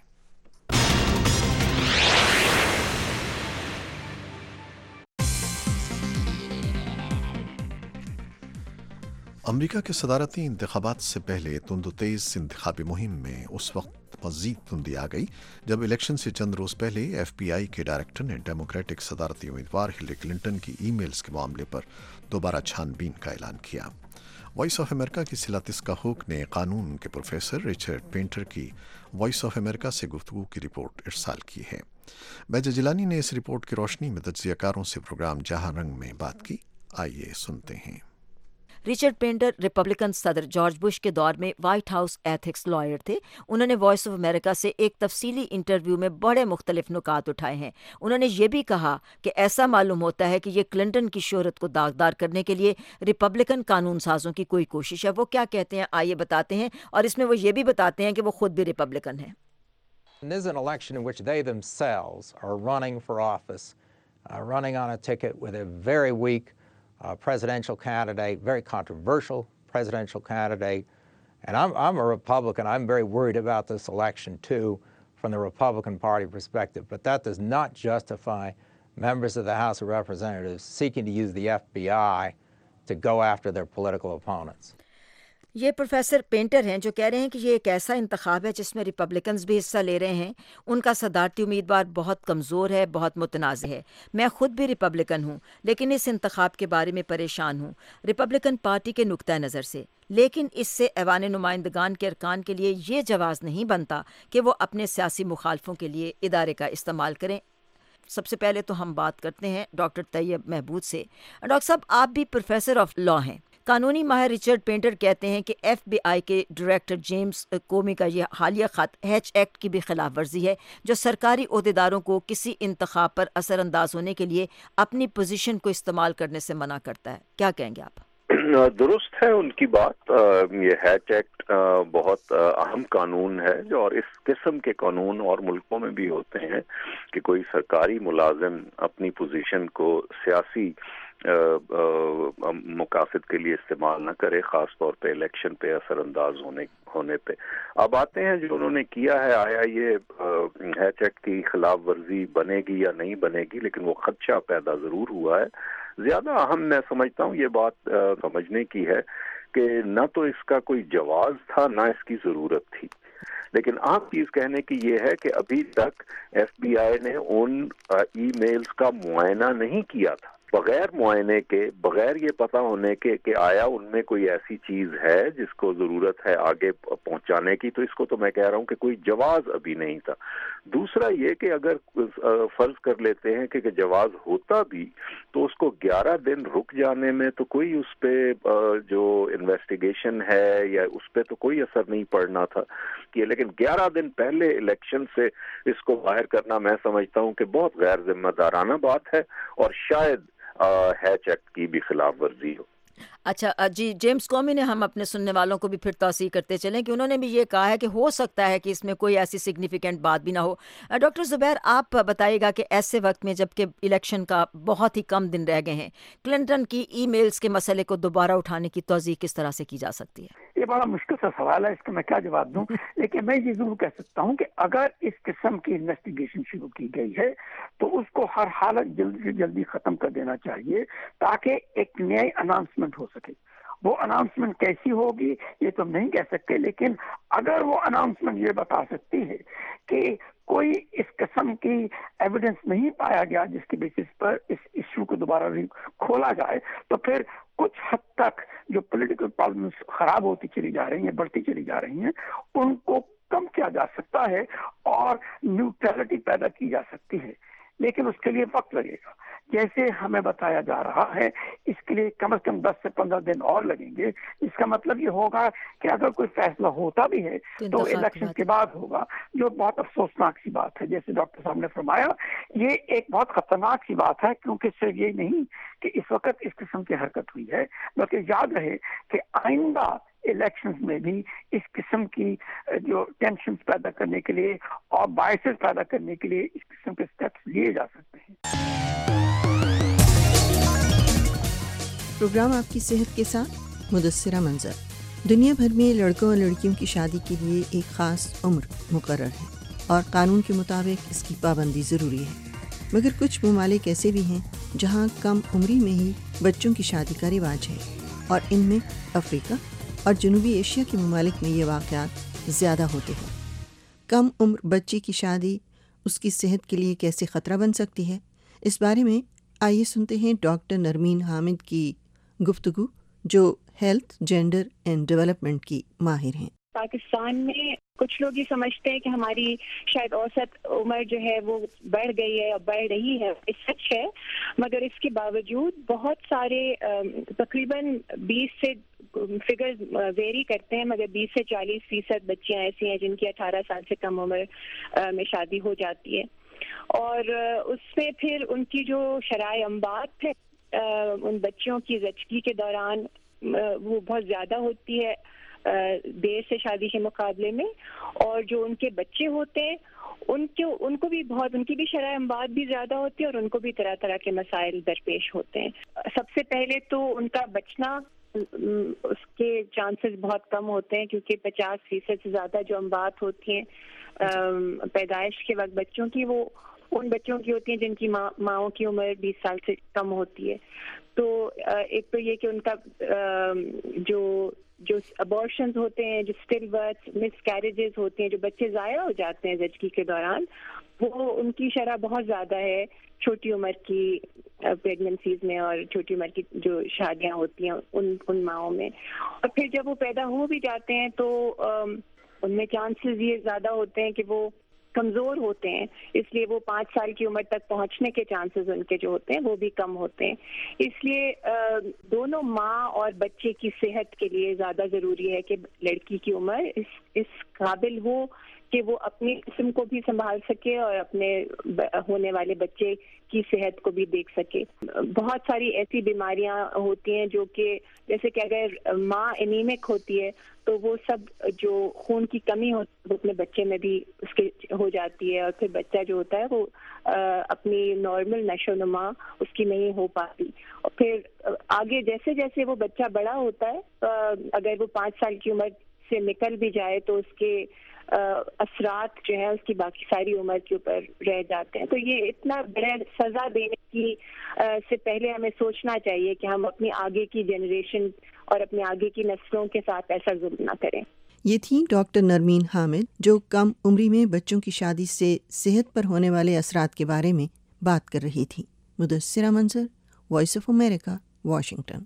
امریکہ کے صدارتی انتخابات سے پہلے تند و تیز انتخابی مہم میں اس وقت مزید تندی آ گئی جب الیکشن سے چند روز پہلے ایف بی آئی کے ڈائریکٹر نے ڈیموکریٹک صدارتی امیدوار ہلری کلنٹن کی ای میلز کے معاملے پر دوبارہ چھان بین کا اعلان کیا۔ وائس آف امریکہ کی سلاتس کا ہوک نے قانون کے پروفیسر رچرڈ پینٹر کی وائس آف امریکہ سے گفتگو کی رپورٹ ارسال کی ہے۔ بیجا جیلانی نے اس رپورٹ کی روشنی میں تجزیہ کاروں سے پروگرام جہاں رنگ میں بات کی۔ آئیے سنتے ہیں۔ رچرڈ پینٹر ریپبلکن صدر جارج بش کے دور میں وائٹ ہاؤس ایتھکس لائر تھے۔ انہوں نے وائس آف امریکہ سے ایک تفصیلی انٹرویو میں بڑے مختلف نکات اٹھائے ہیں۔ انہوں نے یہ بھی کہا کہ ایسا معلوم ہوتا ہے کہ یہ کلنٹن کی شہرت کو داغدار کرنے کے لیے ریپبلکن قانون سازوں کی کوئی کوشش ہے۔ وہ کیا کہتے ہیں آئیے بتاتے ہیں، اور اس میں وہ یہ بھی بتاتے ہیں کہ وہ خود بھی ریپبلکن ہیں۔ This is an election in which they themselves are running for office, running on a ticket with a very weak presidential candidate, very controversial presidential candidate. And I'm a Republican. I'm very worried about this election too from the Republican Party perspective. But that does not justify members of the House of Representatives seeking to use the FBI to go after their political opponents. یہ professor Painter ہیں جو کہہ رہے ہیں کہ یہ ایک ایسا انتخاب ہے جس میں ریپبلکنز بھی حصہ لے رہے ہیں۔ ان کا صدارتی امیدوار بہت کمزور ہے، بہت متنازع ہے۔ میں خود بھی ریپبلکن ہوں لیکن اس انتخاب کے بارے میں پریشان ہوں ریپبلکن پارٹی کے نقطہ نظر سے، لیکن اس سے ایوان نمائندگان کے ارکان کے لیے یہ جواز نہیں بنتا کہ وہ اپنے سیاسی مخالفوں کے لیے ادارے کا استعمال کریں۔ سب سے پہلے تو ہم بات کرتے ہیں ڈاکٹر طیب محبود سے۔ ڈاکٹر صاحب، آپ بھی پروفیسر آف لا ہیں۔ قانونی ماہر رچرڈ پینٹر کہتے ہیں کہ ایف بی آئی کے ڈائریکٹر جیمز کومی کا یہ حالیہ خط ہیچ ایکٹ کی بھی خلاف ورزی ہے جو سرکاری عہدیداروں کو کسی انتخاب پر اثر انداز ہونے کے لیے اپنی پوزیشن کو استعمال کرنے سے منع کرتا ہے۔ کیا کہیں گے آپ؟ درست ہے ان کی بات۔ یہ ہیچ ایکٹ بہت اہم قانون ہے جو، اور اس قسم کے قانون اور ملکوں میں بھی ہوتے ہیں کہ کوئی سرکاری ملازم اپنی پوزیشن کو سیاسی مقاصد کے لیے استعمال نہ کرے، خاص طور پہ الیکشن پہ اثر انداز ہونے پہ۔ اب آتے ہیں جو انہوں نے کیا ہے، آیا یہ ہیچ ایکٹ کی خلاف ورزی بنے گی یا نہیں بنے گی، لیکن وہ خدشہ پیدا ضرور ہوا ہے زیادہ اہم میں سمجھتا ہوں یہ بات سمجھنے کی ہے کہ نہ تو اس کا کوئی جواز تھا نہ اس کی ضرورت تھی، لیکن اہم چیز کہنے کی یہ ہے کہ ابھی تک ایف بی آئی نے ان ای میلز کا معائنہ نہیں کیا تھا، بغیر معائنے کے، بغیر یہ پتہ ہونے کے کہ آیا ان میں کوئی ایسی چیز ہے جس کو ضرورت ہے آگے پہنچانے کی، تو اس کو تو میں کہہ رہا ہوں کہ کوئی جواز ابھی نہیں تھا۔ دوسرا یہ کہ اگر فرض کر لیتے ہیں کہ جواز ہوتا بھی تو اس کو 11 دن رک جانے میں تو کوئی اس پہ جو انویسٹیگیشن ہے یا اس پہ تو کوئی اثر نہیں پڑنا تھا کہ، لیکن 11 دن پہلے الیکشن سے اس کو باہر کرنا میں سمجھتا ہوں کہ بہت غیر ذمہ دارانہ بات ہے اور شاید ہیچ ایکٹ کی بھی خلاف ورزی ہو۔ اچھا جی، جیمز کومی نے ہم اپنے سننے والوں کو بھی پھر توثیق کرتے چلیں کہ انہوں نے بھی یہ کہا ہے کہ ہو سکتا ہے کہ اس میں کوئی ایسی سگنیفیکنٹ بات بھی نہ ہو۔ ڈاکٹر زبیر، آپ بتائیے گا کہ ایسے وقت میں جب کہ الیکشن کا بہت ہی کم دن رہ گئے ہیں، کلنٹن کی ای میلز کے مسئلے کو دوبارہ اٹھانے کی توثیق کس طرح سے کی جا سکتی ہے؟ یہ بڑا مشکل سا سوال ہے، اس کا میں کیا جواب دوں، لیکن میں یہ ضرور کہہ سکتا ہوں کہ اگر اس قسم کی انویسٹیگیشن شروع کی گئی ہے تو اس کو ہر حالت جلدی سے جلدی ختم کر دینا چاہیے تاکہ ایک نئی اناؤنسمنٹ ہو سکے۔ وہ اناؤنسمنٹ کیسی ہوگی یہ تو ہم نہیں کہہ سکتے، لیکن اگر وہ اناؤنسمنٹ یہ بتا سکتی ہے کہ کوئی اس قسم کی ایویڈنس نہیں پایا گیا جس کی بیسس پر اس ایشو کو دوبارہ کھولا جائے، تو پھر کچھ حد تک جو پولیٹیکل پرابلمس خراب ہوتی چلی جا رہی ہیں، بڑھتی چلی جا رہی ہیں، ان کو کم کیا جا سکتا ہے اور نیوٹرلٹی پیدا کی جا سکتی ہے، لیکن اس کے لیے وقت لگے گا۔ جیسے ہمیں بتایا جا رہا ہے اس کے لیے کم از کم 10 سے 15 دن اور لگیں گے۔ اس کا مطلب یہ ہوگا کہ اگر کوئی فیصلہ ہوتا بھی ہے تو الیکشن کے بعد ہوگا، جو بہت افسوسناک سی بات ہے۔ جیسے ڈاکٹر صاحب نے فرمایا، یہ ایک بہت خطرناک سی بات ہے، کیونکہ صرف یہ نہیں کہ اس وقت اس قسم کی حرکت ہوئی ہے، بلکہ یاد رہے کہ آئندہ الیکشنز میں بھی اس قسم کی جو ٹینشنز پیدا کرنے کے لیے اور باعث پیدا کرنے کے لیے اس قسم کے سٹیپس لیے جا سکتے ہیں۔ پروگرام آپ کی صحت کے ساتھ مدثرہ منظر۔ دنیا بھر میں لڑکوں اور لڑکیوں کی شادی کے لیے ایک خاص عمر مقرر ہے اور قانون کے مطابق اس کی پابندی ضروری ہے، مگر کچھ ممالک ایسے بھی ہیں جہاں کم عمری میں ہی بچوں کی شادی کا رواج ہے، اور ان میں افریقہ اور جنوبی ایشیا کے ممالک میں یہ واقعات زیادہ ہوتے ہیں۔ کم عمر بچی کی شادی اس کی صحت کے لیے کیسے خطرہ بن سکتی ہے، اس بارے میں آئیے سنتے ہیں ڈاکٹر نرمین حامد کی گفتگو، جو ہیلتھ، جینڈر اینڈ ڈیولپمنٹ کی ماہر ہیں۔ پاکستان میں کچھ لوگ یہ سمجھتے ہیں کہ ہماری شاید اوسط عمر جو ہے وہ بڑھ گئی ہے اور بڑھ رہی ہے، یہ سچ ہے، مگر اس کے باوجود بہت سارے تقریباً 20 سے فگرز ویری کرتے ہیں، مگر 20 سے 40% بچیاں ایسی ہیں جن کی 18 سال سے کم عمر میں شادی ہو جاتی ہے، اور اس میں پھر ان کی جو شرائع امبات ہے ان بچیوں کی زچگی کے دوران وہ بہت زیادہ ہوتی ہے دیر سے شادی کے مقابلے میں، اور جو ان کے بچے ہوتے ہیں ان کو بھی بہت، ان کی بھی شرائع امبات بھی زیادہ ہوتی ہے اور ان کو بھی طرح طرح کے مسائل درپیش ہوتے ہیں۔ سب سے پہلے تو ان کا بچنا، اس کے چانسز بہت کم ہوتے ہیں، کیونکہ 50% سے زیادہ جو امبات ہوتی ہیں پیدائش کے وقت بچوں کی، وہ ان بچوں کی ہوتی ہیں جن کی ماؤں کی عمر 20 سال سے کم ہوتی ہے۔ تو ایک تو یہ کہ ان کا جو ابارشنز ہوتے ہیں، جو اسٹل برتھ، مس کیریجز ہوتے ہیں، جو بچے ضائع ہو جاتے ہیں زچگی کے دوران، وہ ان کی شرح بہت زیادہ ہے چھوٹی عمر کی پریگننسیز میں اور چھوٹی عمر کی جو شادیاں ہوتی ہیں ان ماؤں میں۔ اور پھر جب وہ پیدا ہو بھی جاتے ہیں تو ان میں چانسز یہ زیادہ ہوتے ہیں کہ وہ کمزور ہوتے ہیں، اس لیے وہ 5 سال کی عمر تک پہنچنے کے چانسز ان کے جو ہوتے ہیں وہ بھی کم ہوتے ہیں۔ اس لیے دونوں ماں اور بچے کی صحت کے لیے زیادہ ضروری ہے کہ لڑکی کی عمر اس قابل ہو کہ وہ اپنے جسم کو بھی سنبھال سکے اور اپنے ہونے والے بچے کی صحت کو بھی دیکھ سکے۔ بہت ساری ایسی بیماریاں ہوتی ہیں جو کہ جیسے کہ اگر ماں انیمک ہوتی ہے تو وہ سب جو خون کی کمی ہوتی ہے وہ اپنے بچے میں بھی اس کے ہو جاتی ہے، اور پھر بچہ جو ہوتا ہے وہ اپنی نارمل نشو و نما اس کی نہیں ہو پاتی، اور پھر آگے جیسے جیسے وہ بچہ بڑا ہوتا ہے، اگر وہ 5 سال کی عمر سے نکل بھی جائے تو اس کے اثرات جو ہے اس کی باقی ساری عمر کے اوپر رہ جاتے ہیں. تو یہ اتنا بڑا سزا دینے کی سے پہلے ہمیں سوچنا چاہیے کہ ہم اپنی آگے کی جنریشن اور اپنے آگے کی نسلوں کے ساتھ ایسا ظلم نہ کریں. یہ تھی ڈاکٹر نرمین حامد جو کم عمری میں بچوں کی شادی سے صحت پر ہونے والے اثرات کے بارے میں بات کر رہی تھی. Mudassira Manzar, voice of America, Washington.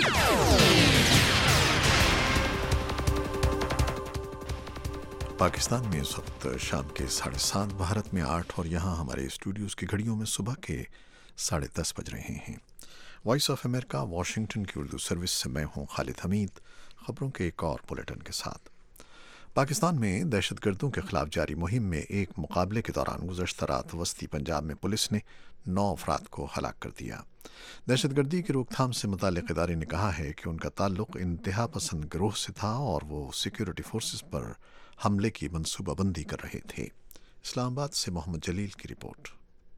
Pakistan میں اس وقت شام کے 7:30، بھارت میں 8 اور یہاں ہمارے اسٹوڈیوز کی گھڑیوں میں صبح کے 10:30 بج رہے ہیں. وائس آف امریکہ واشنگٹن کی اردو سروس سے میں ہوں خالد حمید. خبروں کے ایک اور بلیٹن کے ساتھ. پاکستان میں دہشت گردوں کے خلاف جاری مہم میں ایک مقابلے کے دوران گزشتہ رات وسطی پنجاب میں پولیس نے 9 افراد کو ہلاک کر دیا. دہشت گردی کی روک تھام سے متعلق ادارے نے کہا ہے کہ ان کا تعلق انتہا پسند گروہ سے تھا اور وہ سیکیورٹی فورسز پر حملے کی منصوبہ بندی کر رہے تھے. اسلام آباد سے محمد جلیل کی رپورٹ.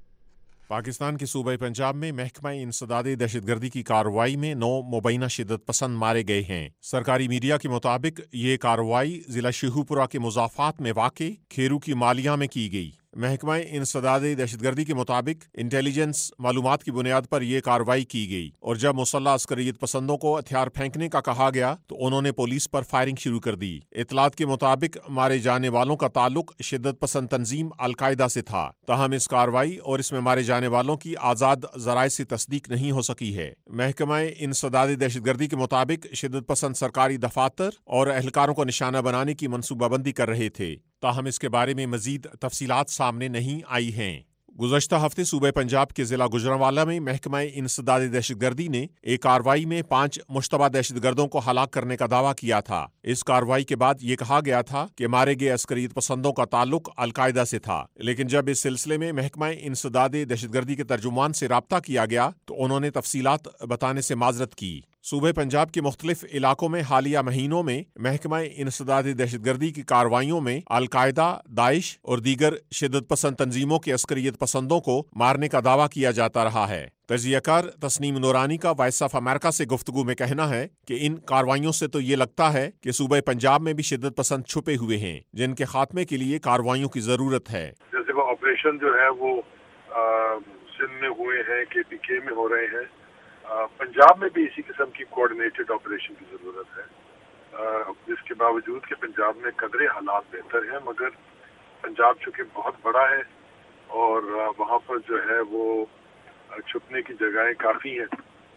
پاکستان کے صوبہ پنجاب میں محکمہ انسداد دہشت گردی کی کارروائی میں 9 مبینہ شدت پسند مارے گئے ہیں. سرکاری میڈیا کے مطابق یہ کارروائی ضلع شیخوپورہ کے مضافات میں واقع کھیرو کی مالیہ میں کی گئی. محکمہ انسداد دہشت گردی کے مطابق انٹیلیجنس معلومات کی بنیاد پر یہ کارروائی کی گئی اور جب مسلح عسکریت پسندوں کو ہتھیار پھینکنے کا کہا گیا تو انہوں نے پولیس پر فائرنگ شروع کر دی. اطلاعات کے مطابق مارے جانے والوں کا تعلق شدت پسند تنظیم القاعدہ سے تھا. تاہم اس کارروائی اور اس میں مارے جانے والوں کی آزاد ذرائع سے تصدیق نہیں ہو سکی ہے. محکمہ انسداد دہشت گردی کے مطابق شدت پسند سرکاری دفاتر اور اہلکاروں کو نشانہ بنانے کی منصوبہ بندی کر رہے تھے. تاہم اس کے بارے میں مزید تفصیلات سامنے نہیں آئی ہیں. گزشتہ ہفتے صوبہ پنجاب کے ضلع گوجرانوالہ میں محکمہ انسداد دہشت گردی نے ایک کارروائی میں 5 مشتبہ دہشت گردوں کو ہلاک کرنے کا دعویٰ کیا تھا. اس کارروائی کے بعد یہ کہا گیا تھا کہ مارے گئے عسکریت پسندوں کا تعلق القاعدہ سے تھا، لیکن جب اس سلسلے میں محکمہ انسداد دہشت گردی کے ترجمان سے رابطہ کیا گیا تو انہوں نے تفصیلات بتانے سے معذرت کی. صوبہ پنجاب کے مختلف علاقوں میں حالیہ مہینوں میں محکمہ انسداد دہشت گردی کی کارروائیوں میں القاعدہ، داعش اور دیگر شدت پسند تنظیموں کے عسکریت پسندوں کو مارنے کا دعویٰ کیا جاتا رہا ہے. تجزیہ کار تسنیم نورانی کا وائس آف امریکہ سے گفتگو میں کہنا ہے کہ ان کارروائیوں سے تو یہ لگتا ہے کہ صوبہ پنجاب میں بھی شدت پسند چھپے ہوئے ہیں جن کے خاتمے کے لیے کارروائیوں کی ضرورت ہے. جیسے وہ آپریشن جو ہے وہ سندھ میں ہوئے ہیں، KPK میں ہو رہے ہیں، پنجاب میں بھی اسی قسم کی کوآرڈینیٹڈ آپریشن کی ضرورت ہے. اس کے باوجود کہ پنجاب میں قدرے حالات بہتر ہیں، مگر پنجاب چونکہ بہت بڑا ہے اور وہاں پر جو ہے وہ چھپنے کی جگہیں کافی ہیں.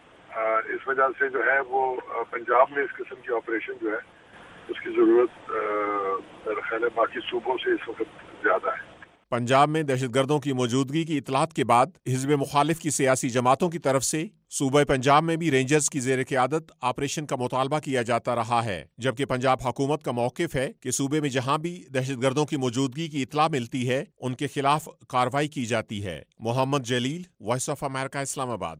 اس وجہ سے جو ہے وہ پنجاب میں اس قسم کی آپریشن جو ہے اس کی ضرورت میرا خیال ہے باقی صوبوں سے اس وقت زیادہ ہے. پنجاب میں دہشت گردوں کی موجودگی کی اطلاعات کے بعد حزب مخالف کی سیاسی جماعتوں کی طرف سے صوبہ پنجاب میں بھی رینجرز کی زیر قیادت آپریشن کا مطالبہ کیا جاتا رہا ہے، جبکہ پنجاب حکومت کا موقف ہے کہ صوبے میں جہاں بھی دہشت گردوں کی موجودگی کی اطلاع ملتی ہے ان کے خلاف کارروائی کی جاتی ہے. محمد جلیل، وائس آف امریکہ، اسلام آباد.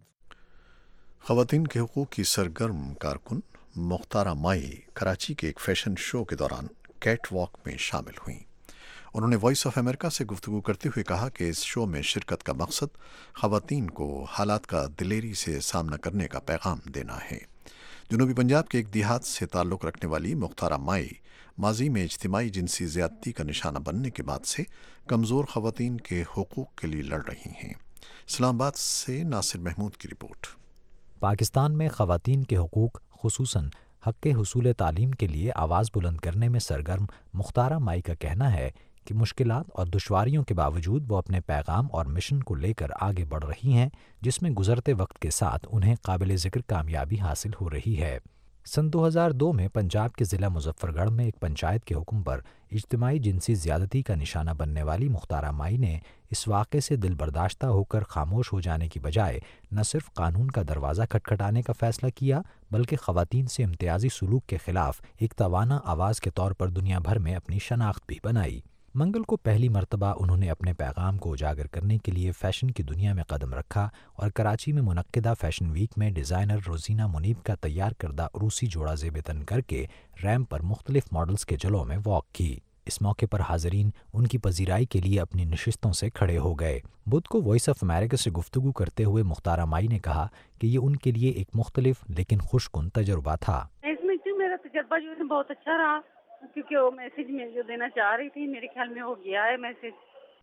خواتین کے حقوق کی سرگرم کارکن مختارہ مائی کراچی کے ایک فیشن شو کے دوران کیٹ واک میں شامل ہوئیں. انہوں نے وائس آف امریکہ سے گفتگو کرتے ہوئے کہا کہ اس شو میں شرکت کا مقصد خواتین کو حالات کا دلیری سے سامنا کرنے کا پیغام دینا ہے. جنوبی پنجاب کے ایک دیہات سے تعلق رکھنے والی مختارہ مائی ماضی میں اجتماعی جنسی زیادتی کا نشانہ بننے کے بعد سے کمزور خواتین کے حقوق کے لیے لڑ رہی ہیں. اسلام آباد سے ناصر محمود کی رپورٹ. پاکستان میں خواتین کے حقوق، خصوصاً حق حصول تعلیم کے لیے آواز بلند کرنے میں سرگرم مختارہ مائی کا کہنا ہے کہ مشکلات اور دشواریوں کے باوجود وہ اپنے پیغام اور مشن کو لے کر آگے بڑھ رہی ہیں، جس میں گزرتے وقت کے ساتھ انہیں قابل ذکر کامیابی حاصل ہو رہی ہے. سن 2002 میں پنجاب کے ضلع مظفر گڑھ میں ایک پنچایت کے حکم پر اجتماعی جنسی زیادتی کا نشانہ بننے والی مختارہ مائی نے اس واقعے سے دل برداشتہ ہو کر خاموش ہو جانے کی بجائے نہ صرف قانون کا دروازہ کھٹکھٹانے کا فیصلہ کیا بلکہ خواتین سے امتیازی سلوک کے خلاف ایک توانا آواز کے طور پر دنیا بھر میں اپنی شناخت بھی بنائی. منگل کو پہلی مرتبہ انہوں نے اپنے پیغام کو اجاگر کرنے کے لیے فیشن کی دنیا میں قدم رکھا اور کراچی میں منعقدہ فیشن ویک میں ڈیزائنر روزینہ منیب کا تیار کردہ عروسی جوڑا زیب تن کر کے ریمپ پر مختلف ماڈلز کے جلووں میں واک کی. اس موقع پر حاضرین ان کی پذیرائی کے لیے اپنی نشستوں سے کھڑے ہو گئے. بدھ کو وائس آف امریکہ سے گفتگو کرتے ہوئے مختارہ مائی نے کہا کہ یہ ان کے لیے ایک مختلف لیکن خوش کن تجربہ تھا. اس میں میرا تجربہ جو ہے بہت اچھا رہا. کیونکہ وہ میسج میں جو دینا چاہ رہی تھی میرے خیال میں وہ گیا ہے میسج.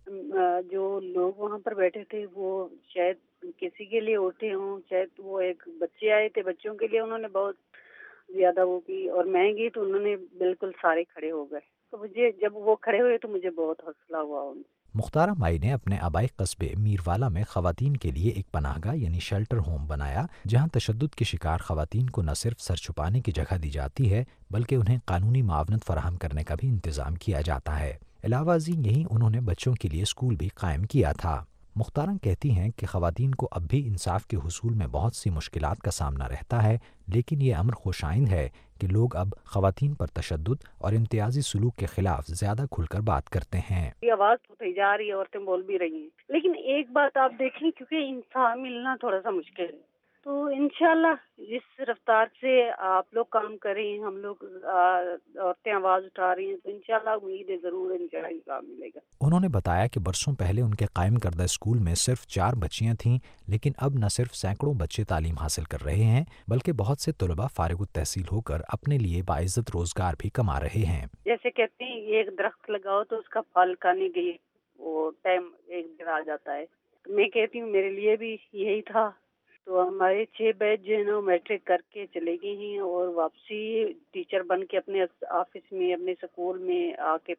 جو لوگ وہاں پر بیٹھے تھے وہ شاید کسی کے لیے اٹھے ہوں, شاید وہ ایک بچے آئے تھے, بچوں کے لیے انہوں نے بہت زیادہ وہ کی, اور میں گئی تو انہوں نے بالکل سارے کھڑے ہو گئے. تو مجھے جب وہ کھڑے ہوئے تو مجھے بہت حوصلہ ہوا ان. مختارہ مائی نے اپنے آبائی قصبے میروالا میں خواتین کے لیے ایک پناہ گاہ یعنی شیلٹر ہوم بنایا, جہاں تشدد کے شکار خواتین کو نہ صرف سر چھپانے کی جگہ دی جاتی ہے بلکہ انہیں قانونی معاونت فراہم کرنے کا بھی انتظام کیا جاتا ہے. علاوہ ازیں یہیں انہوں نے بچوں کے لیے اسکول بھی قائم کیا تھا. مختارہ کہتی ہیں کہ خواتین کو اب بھی انصاف کے حصول میں بہت سی مشکلات کا سامنا رہتا ہے, لیکن یہ امر خوش آئند ہے کہ لوگ اب خواتین پر تشدد اور امتیازی سلوک کے خلاف زیادہ کھل کر بات کرتے ہیں. یہ آواز اٹھائی جا رہی ہے, عورتیں بول بھی رہی ہیں, لیکن ایک بات آپ دیکھیں کیونکہ انصاف ملنا تھوڑا سا مشکل ہے, تو انشاءاللہ جس رفتار سے آپ لوگ کام کریں, ہم لوگ عورتیں آواز اٹھا رہی ہیں, تو انشاءاللہ امید ہے ضرور انشاءاللہ انصاف ملے گا. انہوں نے بتایا کہ برسوں پہلے ان کے قائم کردہ اسکول میں صرف 4 بچیاں تھیں, لیکن اب نہ صرف سینکڑوں بچے تعلیم حاصل کر رہے ہیں بلکہ بہت سے طلباء فارغ التحصیل ہو کر اپنے لیے باعزت روزگار بھی کما رہے ہیں. جیسے کہتے ہیں ایک درخت لگاؤ تو اس کا پھل کھانے کے لیے وہ ٹائم ایک دن آ جاتا ہے. میں کہتی ہوں میرے لیے بھی یہی تھا. تو ہمارے 6 بیچ جو ہے نا میٹرک کر کے چلے گئی ہیں, اور واپسی ٹیچر بن کے اپنے آفس میں اپنے سکول میں آ کے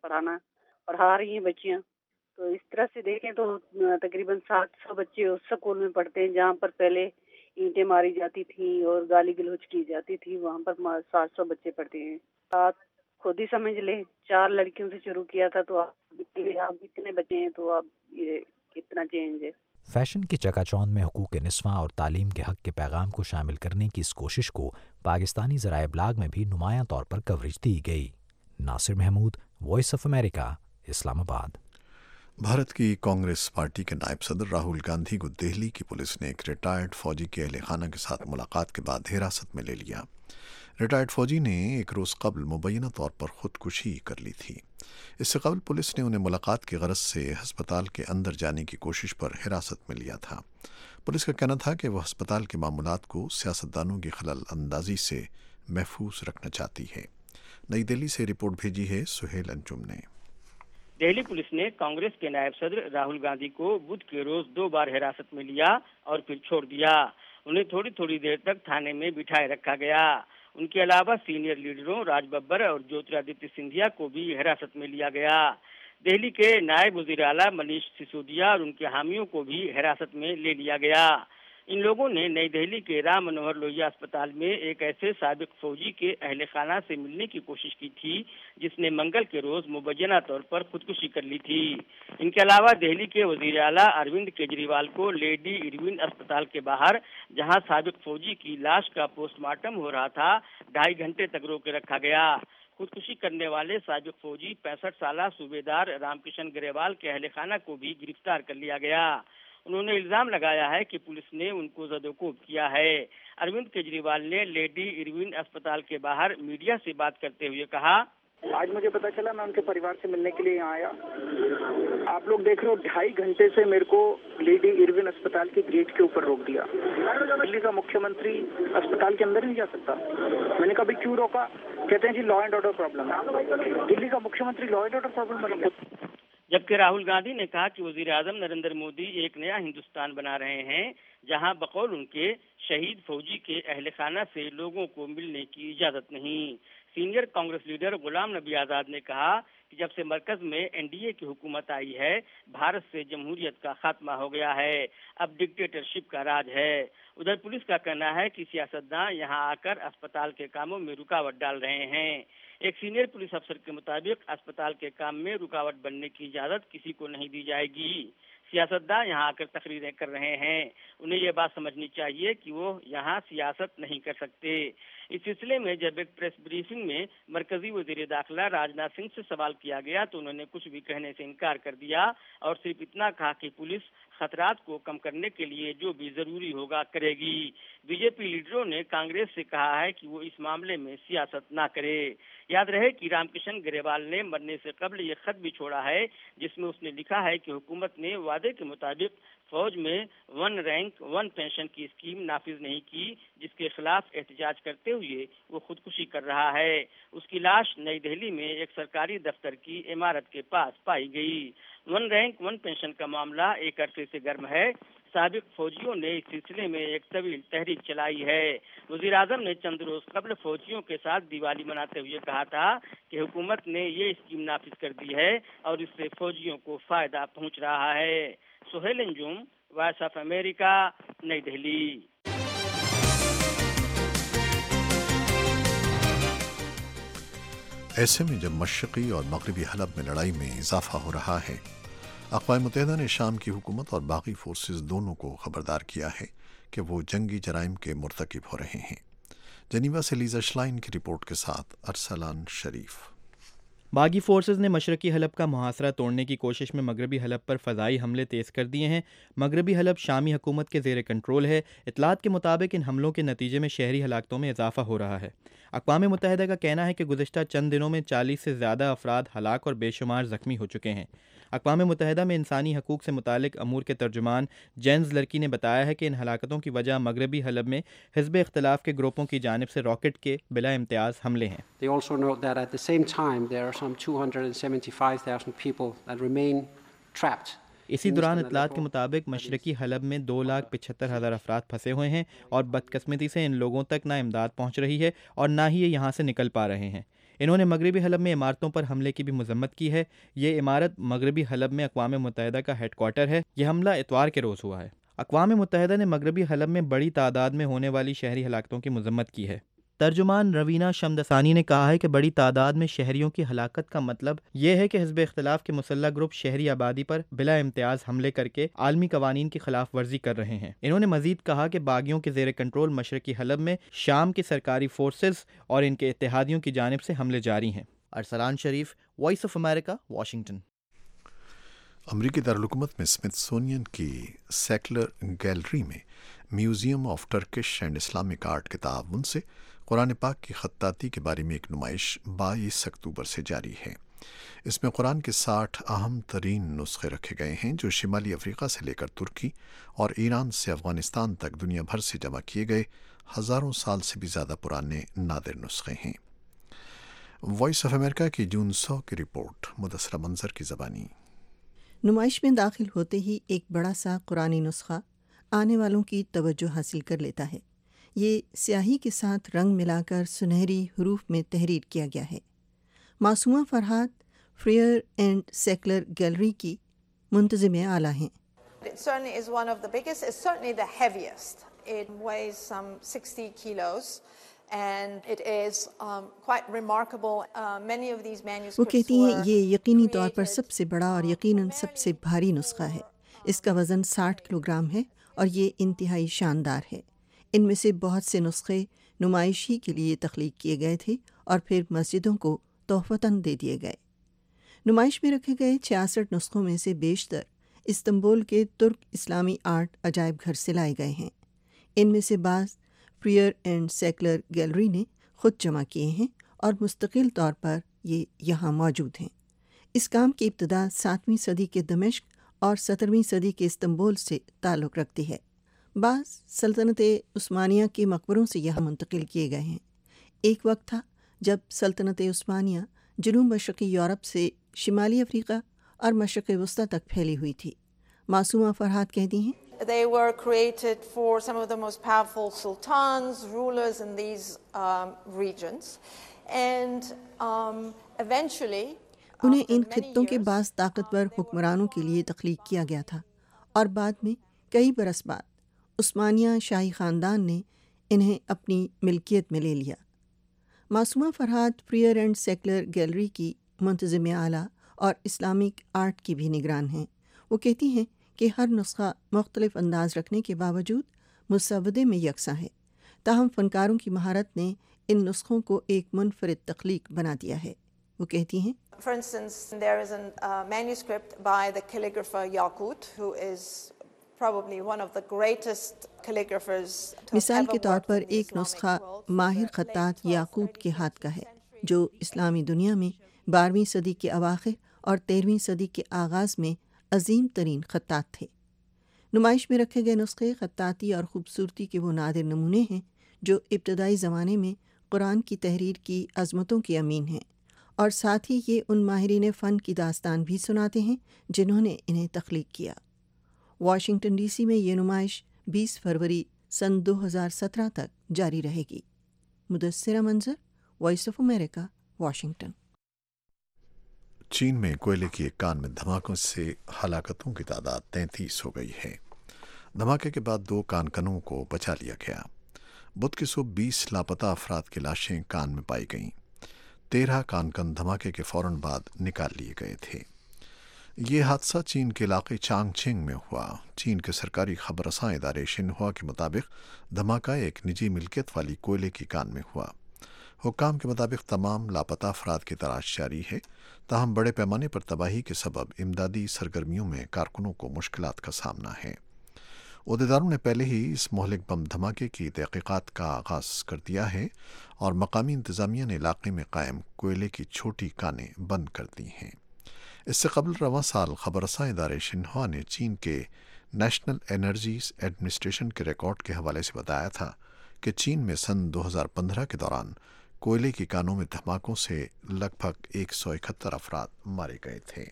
پڑھا رہی ہیں بچیاں. تو اس طرح سے دیکھیں تو تقریباً 700 بچے اس سکول میں پڑھتے ہیں جہاں پر پہلے اینٹیں ماری جاتی تھیں اور گالی گلوچ کی جاتی تھی, وہاں پر 700 بچے پڑھتے ہیں. آپ خود ہی سمجھ لیں 4 لڑکیوں سے شروع کیا تھا, تو آپ اتنے بچے ہیں, تو آپ یہ کتنا چینج ہے. فیشن کی چکا چوند میں حقوق نسواں اور تعلیم کے حق کے پیغام کو شامل کرنے کی اس کوشش کو پاکستانی ذرائع ابلاغ میں بھی نمایاں طور پر کوریج دی گئی. Nasir Mahmood, voice of America, Islamabad. Bharat کی کانگریس پارٹی کے نائب صدر راہل گاندھی کو دہلی کی پولیس نے ایک ریٹائرڈ فوجی کے اہل خانہ کے ساتھ ملاقات کے بعد حراست میں لے لیا. ریٹائرڈ فوجی نے ایک روز قبل مبینہ طور پر خودکشی کر لی تھی. اس سے قبل پولیس نے انہیں ملاقات کی غرض سے ہسپتال کے اندر جانے کی کوشش پر حراست میں لیا تھا. پولیس کا کہنا تھا کہ وہ ہسپتال کے معاملات کو سیاستدانوں کی خلل اندازی سے محفوظ رکھنا چاہتی ہے. نئی دہلی سے رپورٹ بھیجی ہے سہیل انجم نے. دہلی پولیس نے کانگریس کے نائب صدر راہل گاندھی کو بدھ کے روز 2 بار حراست میں لیا اور پھر چھوڑ دیا. انہیں تھوڑی دیر تک تھانے میں بٹھائے رکھا گیا. ان کے علاوہ سینئر لیڈروں راج ببر اور جیوترادتیہ سندھیا کو بھی حراست میں لیا گیا. دہلی کے نائب وزیر اعلیٰ منیش سسودیا اور ان کے حامیوں کو بھی حراست میں لے لیا گیا. ان لوگوں نے نئی دہلی کے رام منوہر لوہیا اسپتال میں ایک ایسے سابق فوجی کے اہل خانہ سے ملنے کی کوشش کی تھی جس نے منگل کے روز مبینہ طور پر خودکشی کر لی تھی. ان کے علاوہ دہلی کے وزیر اعلیٰ اروند کیجریوال کو لیڈی ایروین اسپتال کے باہر, جہاں سابق فوجی کی لاش کا پوسٹ مارٹم ہو رہا تھا, 2.5 گھنٹے تک روکے رکھا گیا. خودکشی کرنے والے سابق فوجی 65 سالہ صوبیدار رام کرشن گریوال کے اہل خانہ کو بھی گرفتار کر لیا گیا. انہوں نے الزام لگایا ہے کہ پولیس نے ان کو زدوکوب کیا ہے. اروند کیجریوال نے لیڈی ایروین اسپتال کے باہر میڈیا سے بات کرتے ہوئے کہا, آج مجھے پتا چلا, میں ان کے پریوار سے ملنے کے لیے یہاں آیا. آپ لوگ دیکھ رہے ہو 2.5 گھنٹے سے میرے کو لیڈی ایروین اسپتال کے گیٹ کے اوپر روک دیا. دلی کا مکھیہ منتری اسپتال کے اندر نہیں جا سکتا. میں نے کہا بھی کیوں روکا؟ کہتے ہیں جی لا اینڈ آرڈر پرابلم ہے. دلی کا مکھیہ منتری لا اینڈ آرڈر پرابلم ہے. جبکہ راہل گاندھی نے کہا کہ وزیر اعظم نریندر مودی ایک نیا ہندوستان بنا رہے ہیں جہاں بقول ان کے شہید فوجی کے اہل خانہ سے لوگوں کو ملنے کی اجازت نہیں. سینئر کانگریس لیڈر غلام نبی آزاد نے کہا کہ جب سے مرکز میں NDA کی حکومت آئی ہے, بھارت سے جمہوریت کا خاتمہ ہو گیا ہے, اب ڈکٹیٹرشپ کا راج ہے. ادھر پولیس کا کہنا ہے کہ سیاستدان یہاں آ کر اسپتال کے کاموں میں رکاوٹ ڈال رہے ہیں. ایک سینئر پولیس افسر کے مطابق اسپتال کے کام میں رکاوٹ بننے کی اجازت کسی کو نہیں دی جائے گی. سیاستدان یہاں آ کر تقریریں کر رہے ہیں, انہیں یہ بات سمجھنی چاہیے کہ وہ یہاں سیاست نہیں کر سکتے. اس سلسلے میں جب ایک پریس بریفنگ میں مرکزی وزیر داخلہ راجناتھ سنگھ سے سوال کیا گیا تو انہوں نے کچھ بھی کہنے سے انکار کر دیا اور صرف اتنا کہا کہ پولیس خطرات کو کم کرنے کے لیے جو بھی ضروری ہوگا کرے گی. بی جے پی لیڈروں نے کانگریس سے کہا ہے کہ وہ اس معاملے میں سیاست نہ کرے. یاد رہے کہ رام کرشن گریوال نے مرنے سے قبل یہ خط بھی چھوڑا ہے جس میں اس نے لکھا ہے کہ حکومت نے وعدے کے مطابق فوج میں 1 رینک 1 پینشن کی اسکیم نافذ نہیں کی، جس کے خلاف احتجاج کرتے ہوئے وہ خودکشی کر رہا ہے۔ اس کی لاش نئی دہلی میں ایک سرکاری دفتر کی عمارت کے پاس پائی گئی۔ 1 رینک 1 پینشن کا معاملہ ایک عرصے سے گرم ہے۔ سابق فوجیوں نے اس سلسلے میں ایک طویل تحریک چلائی ہے۔ وزیر اعظم نے چند روز قبل فوجیوں کے ساتھ دیوالی مناتے ہوئے کہا تھا کہ حکومت نے یہ اسکیم نافذ کر دی ہے اور اس سے فوجیوں کو فائدہ پہنچ رہا ہے۔ Sohail Anjum, voice of America, Nai Delhi. ایسے میں جب مشرقی اور مغربی حلب میں لڑائی میں اضافہ ہو رہا ہے، اقوام متحدہ نے شام کی حکومت اور باغی فورسز دونوں کو خبردار کیا ہے کہ وہ جنگی جرائم کے مرتکب ہو رہے ہیں۔ جنیوا سے لیزا شلائن کی رپورٹ کے ساتھ ارسلان شریف۔ باغی فورسز نے مشرقی حلب کا محاصرہ توڑنے کی کوشش میں مغربی حلب پر فضائی حملے تیز کر دیے ہیں۔ مغربی حلب شامی حکومت کے زیر کنٹرول ہے۔ اطلاعات کے مطابق ان حملوں کے نتیجے میں شہری ہلاکتوں میں اضافہ ہو رہا ہے۔ اقوام متحدہ کا کہنا ہے کہ گزشتہ چند دنوں میں 40 سے زیادہ افراد ہلاک اور بے شمار زخمی ہو چکے ہیں۔ اقوام متحدہ میں انسانی حقوق سے متعلق امور کے ترجمان جینز لرکی نے بتایا ہے کہ ان ہلاکتوں کی وجہ مغربی حلب میں حزب اختلاف کے گروپوں کی جانب سے راکٹ کے بلا امتیاز حملے ہیں۔ They also note that at the same time there are some 275,000 people that remain trapped. اسی دوران اطلاعات کے مطابق مشرقی حلب میں 2,75,000 افراد پھنسے ہوئے ہیں اور بدقسمتی سے ان لوگوں تک نہ امداد پہنچ رہی ہے اور نہ ہی یہ یہاں سے نکل پا رہے ہیں۔ انہوں نے مغربی حلب میں عمارتوں پر حملے کی بھی مذمت کی ہے۔ یہ عمارت مغربی حلب میں اقوام متحدہ کا ہیڈ کوارٹر ہے۔ یہ حملہ اتوار کے روز ہوا ہے۔ اقوام متحدہ نے مغربی حلب میں بڑی تعداد میں ہونے والی شہری ہلاکتوں کی مذمت کی ہے۔ ترجمان روینہ شمدسانی نے کہا ہے کہ بڑی تعداد میں شہریوں کی ہلاکت کا مطلب یہ ہے کہ حزب اختلاف کے مسلح گروپ شہری آبادی پر بلا امتیاز حملے کر کے عالمی قوانین کی خلاف ورزی کر رہے ہیں۔ انہوں نے مزید کہا کہ باغیوں کے زیر کنٹرول مشرقی حلب میں شام کی سرکاری فورسز اور ان کے اتحادیوں کی جانب سے حملے جاری ہیں۔ Arsalan Sharif, voice of America, Washington. امریکی دارالحکومت میں اسمتھسونین کی سیکلر گیلری میں museum of Turkish and Islamic art کے تعاون سے قرآن پاک کی خطاطی کے بارے میں ایک نمائش 22 اکتوبر سے جاری ہے۔ اس میں قرآن کے 60 اہم ترین نسخے رکھے گئے ہیں جو شمالی افریقہ سے لے کر ترکی اور ایران سے افغانستان تک دنیا بھر سے جمع کیے گئے ہزاروں سال سے بھی زیادہ پرانے نادر نسخے ہیں۔ وائس آف امریکہ کی جون 100 کی رپورٹ مدثرہ منظر کی زبانی۔ نمائش میں داخل ہوتے ہی ایک بڑا سا قرآنی نسخہ آنے والوں کی توجہ حاصل کر لیتا ہے۔ یہ سیاہی کے ساتھ رنگ ملا کر سنہری حروف میں تحریر کیا گیا ہے۔ Masooma Farhat Freer and Sackler gallery کی منتظم اعلیٰ ہیں۔ It certainly is one of the biggest, it's certainly the heaviest. It weighs some 60 kilos and it is quite remarkable. Many of these manuscripts وہ کہتی ہیں یہ یقینی طور پر سب سے بڑا اور یقیناً سب سے بھاری نسخہ ہے۔ اس کا وزن 60 کلو گرام ہے اور یہ انتہائی شاندار ہے۔ ان میں سے بہت سے نسخے نمائش ہی کے لیے تخلیق کیے گئے تھے اور پھر مسجدوں کو تحفتاً دے دیے گئے۔ نمائش میں رکھے گئے 66 نسخوں میں سے بیشتر استنبول کے ترک اسلامی آرٹ عجائب گھر سے لائے گئے ہیں۔ ان میں سے بعض فریئر اینڈ سیکلر گیلری نے خود جمع کیے ہیں اور مستقل طور پر یہ یہاں موجود ہیں۔ اس کام کی ابتدا 7ویں صدی کے دمشق اور 17ویں صدی کے استنبول سے تعلق رکھتی ہے۔ بعض سلطنت عثمانیہ کے مقبروں سے یہاں منتقل کیے گئے ہیں۔ ایک وقت تھا جب سلطنت عثمانیہ جنوب مشرقی یورپ سے شمالی افریقہ اور مشرق وسطیٰ تک پھیلی ہوئی تھی۔ معصومہ فرحات کہتی ہیں They were created for some of the most powerful sultans, rulers in these regions, and eventually انہیں ان خطوں کے بعض طاقتور حکمرانوں کے لیے تخلیق کیا گیا تھا اور بعد میں کئی برس بعد عثمانیہ شاہی خاندان نے انہیں اپنی ملکیت میں لے لیا۔ Masooma Farhat Freer and Sackler gallery کی منتظم اعلیٰ اور اسلامک آرٹ کی بھی نگران ہیں۔ وہ کہتی ہیں کہ ہر نسخہ مختلف انداز رکھنے کے باوجود مسودے میں یکساں ہے، تاہم فنکاروں کی مہارت نے ان نسخوں کو ایک منفرد تخلیق بنا دیا ہے۔ وہ کہتی ہیں For instance, there is a manuscript by the calligrapher Yaqut, who is probably one of the greatest calligraphers. مثال کے طور پر ایک نسخہ ماہر خطاط یاقوت کے ہاتھ کا ہے جو اسلامی دنیا میں 12ویں صدی کے اواخر اور 13ویں صدی کے آغاز میں عظیم ترین خطاط تھے۔ نمائش میں رکھے گئے نسخے خطاطی اور خوبصورتی کے وہ نادر نمونے ہیں جو ابتدائی زمانے میں قرآن کی تحریر کی عظمتوں کے امین ہیں، اور ساتھ ہی یہ ان ماہرین فن کی داستان بھی سناتے ہیں جنہوں نے انہیں تخلیق کیا۔ واشنگٹن ڈی سی میں یہ نمائش 20 فروری سن 2017 تک جاری رہے گی۔ Mudassira Manzar, voice of America, Washington. چین میں کوئلے کی ایک کان میں دھماکوں سے ہلاکتوں کی تعداد 33 ہو گئی ہے۔ دھماکے کے بعد 2 کان کنوں کو بچا لیا گیا۔ بدھ کی صبح 20 لاپتہ افراد کی لاشیں کان میں پائی گئیں۔ 13 کان کن دھماکے کے فوراً بعد نکال لیے گئے تھے۔ یہ حادثہ چین کے علاقے چانگ چنگ میں ہوا۔ چین کے سرکاری خبر رساں ادارے شنہوا کے مطابق دھماکہ ایک نجی ملکیت والی کوئلے کی کان میں ہوا۔ حکام کے مطابق تمام لاپتہ افراد کی تلاش جاری ہے، تاہم بڑے پیمانے پر تباہی کے سبب امدادی سرگرمیوں میں کارکنوں کو مشکلات کا سامنا ہے۔ عہدیداروں نے پہلے ہی اس مہلک بم دھماکے کی تحقیقات کا آغاز کر دیا ہے اور مقامی انتظامیہ نے علاقے میں قائم کوئلے کی چھوٹی کانیں بند کر دی ہیں۔ اس سے قبل رواں سال خبر رساں ادارے شنہوا نے چین کے نیشنل انرجیز ایڈمنسٹریشن کے ریکارڈ کے حوالے سے بتایا تھا کہ چین میں سن 2015 کے دوران کوئلے کی کانوں میں دھماکوں سے لگ بھگ 171 افراد مارے گئے تھے۔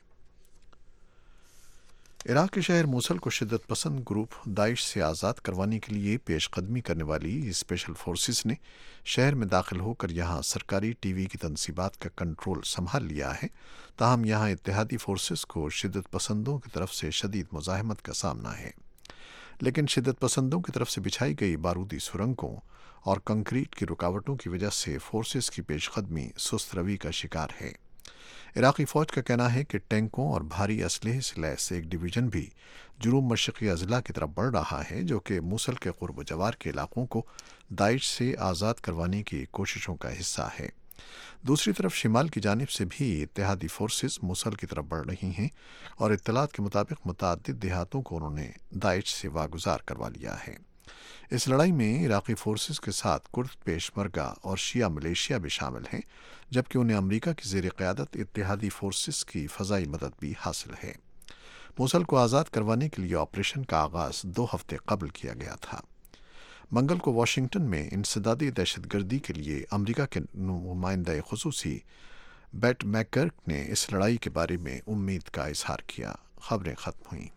عراق کے شہر موصل کو شدت پسند گروپ داعش سے آزاد کروانے کے لیے پیش قدمی کرنے والی اسپیشل فورسز نے شہر میں داخل ہو کر یہاں سرکاری ٹی وی کی تنصیبات کا کنٹرول سنبھال لیا ہے، تاہم یہاں اتحادی فورسز کو شدت پسندوں کی طرف سے شدید مزاحمت کا سامنا ہے، لیکن شدت پسندوں کی طرف سے بچھائی گئی بارودی سرنگوں اور کنکریٹ کی رکاوٹوں کی وجہ سے فورسز کی پیش قدمی سست روی کا شکار ہے۔ عراقی فوج کا کہنا ہے کہ ٹینکوں اور بھاری اسلحے سے لیس ایک ڈویژن بھی جنوب مشرقی اضلاع کی طرف بڑھ رہا ہے، جو کہ موصل کے قرب و جوار کے علاقوں کو داعش سے آزاد کروانے کی کوششوں کا حصہ ہے۔ دوسری طرف شمال کی جانب سے بھی اتحادی فورسز موصل کی طرف بڑھ رہی ہیں اور اطلاعات کے مطابق متعدد دیہاتوں کو انہوں نے داعش سے واگزار کروا لیا ہے۔ اس لڑائی میں عراقی فورسز کے ساتھ کرد پیش مرگہ اور شیعہ ملیشیا بھی شامل ہیں، جبکہ انہیں امریکہ کی زیر قیادت اتحادی فورسز کی فضائی مدد بھی حاصل ہے۔ موصل کو آزاد کروانے کے لیے آپریشن کا آغاز 2 ہفتے قبل کیا گیا تھا۔ منگل کو واشنگٹن میں انسدادی دہشت گردی کے لیے امریکہ کے نمائندہ خصوصی بیٹ میکگرک نے اس لڑائی کے بارے میں امید کا اظہار کیا۔ خبریں ختم ہوئیں۔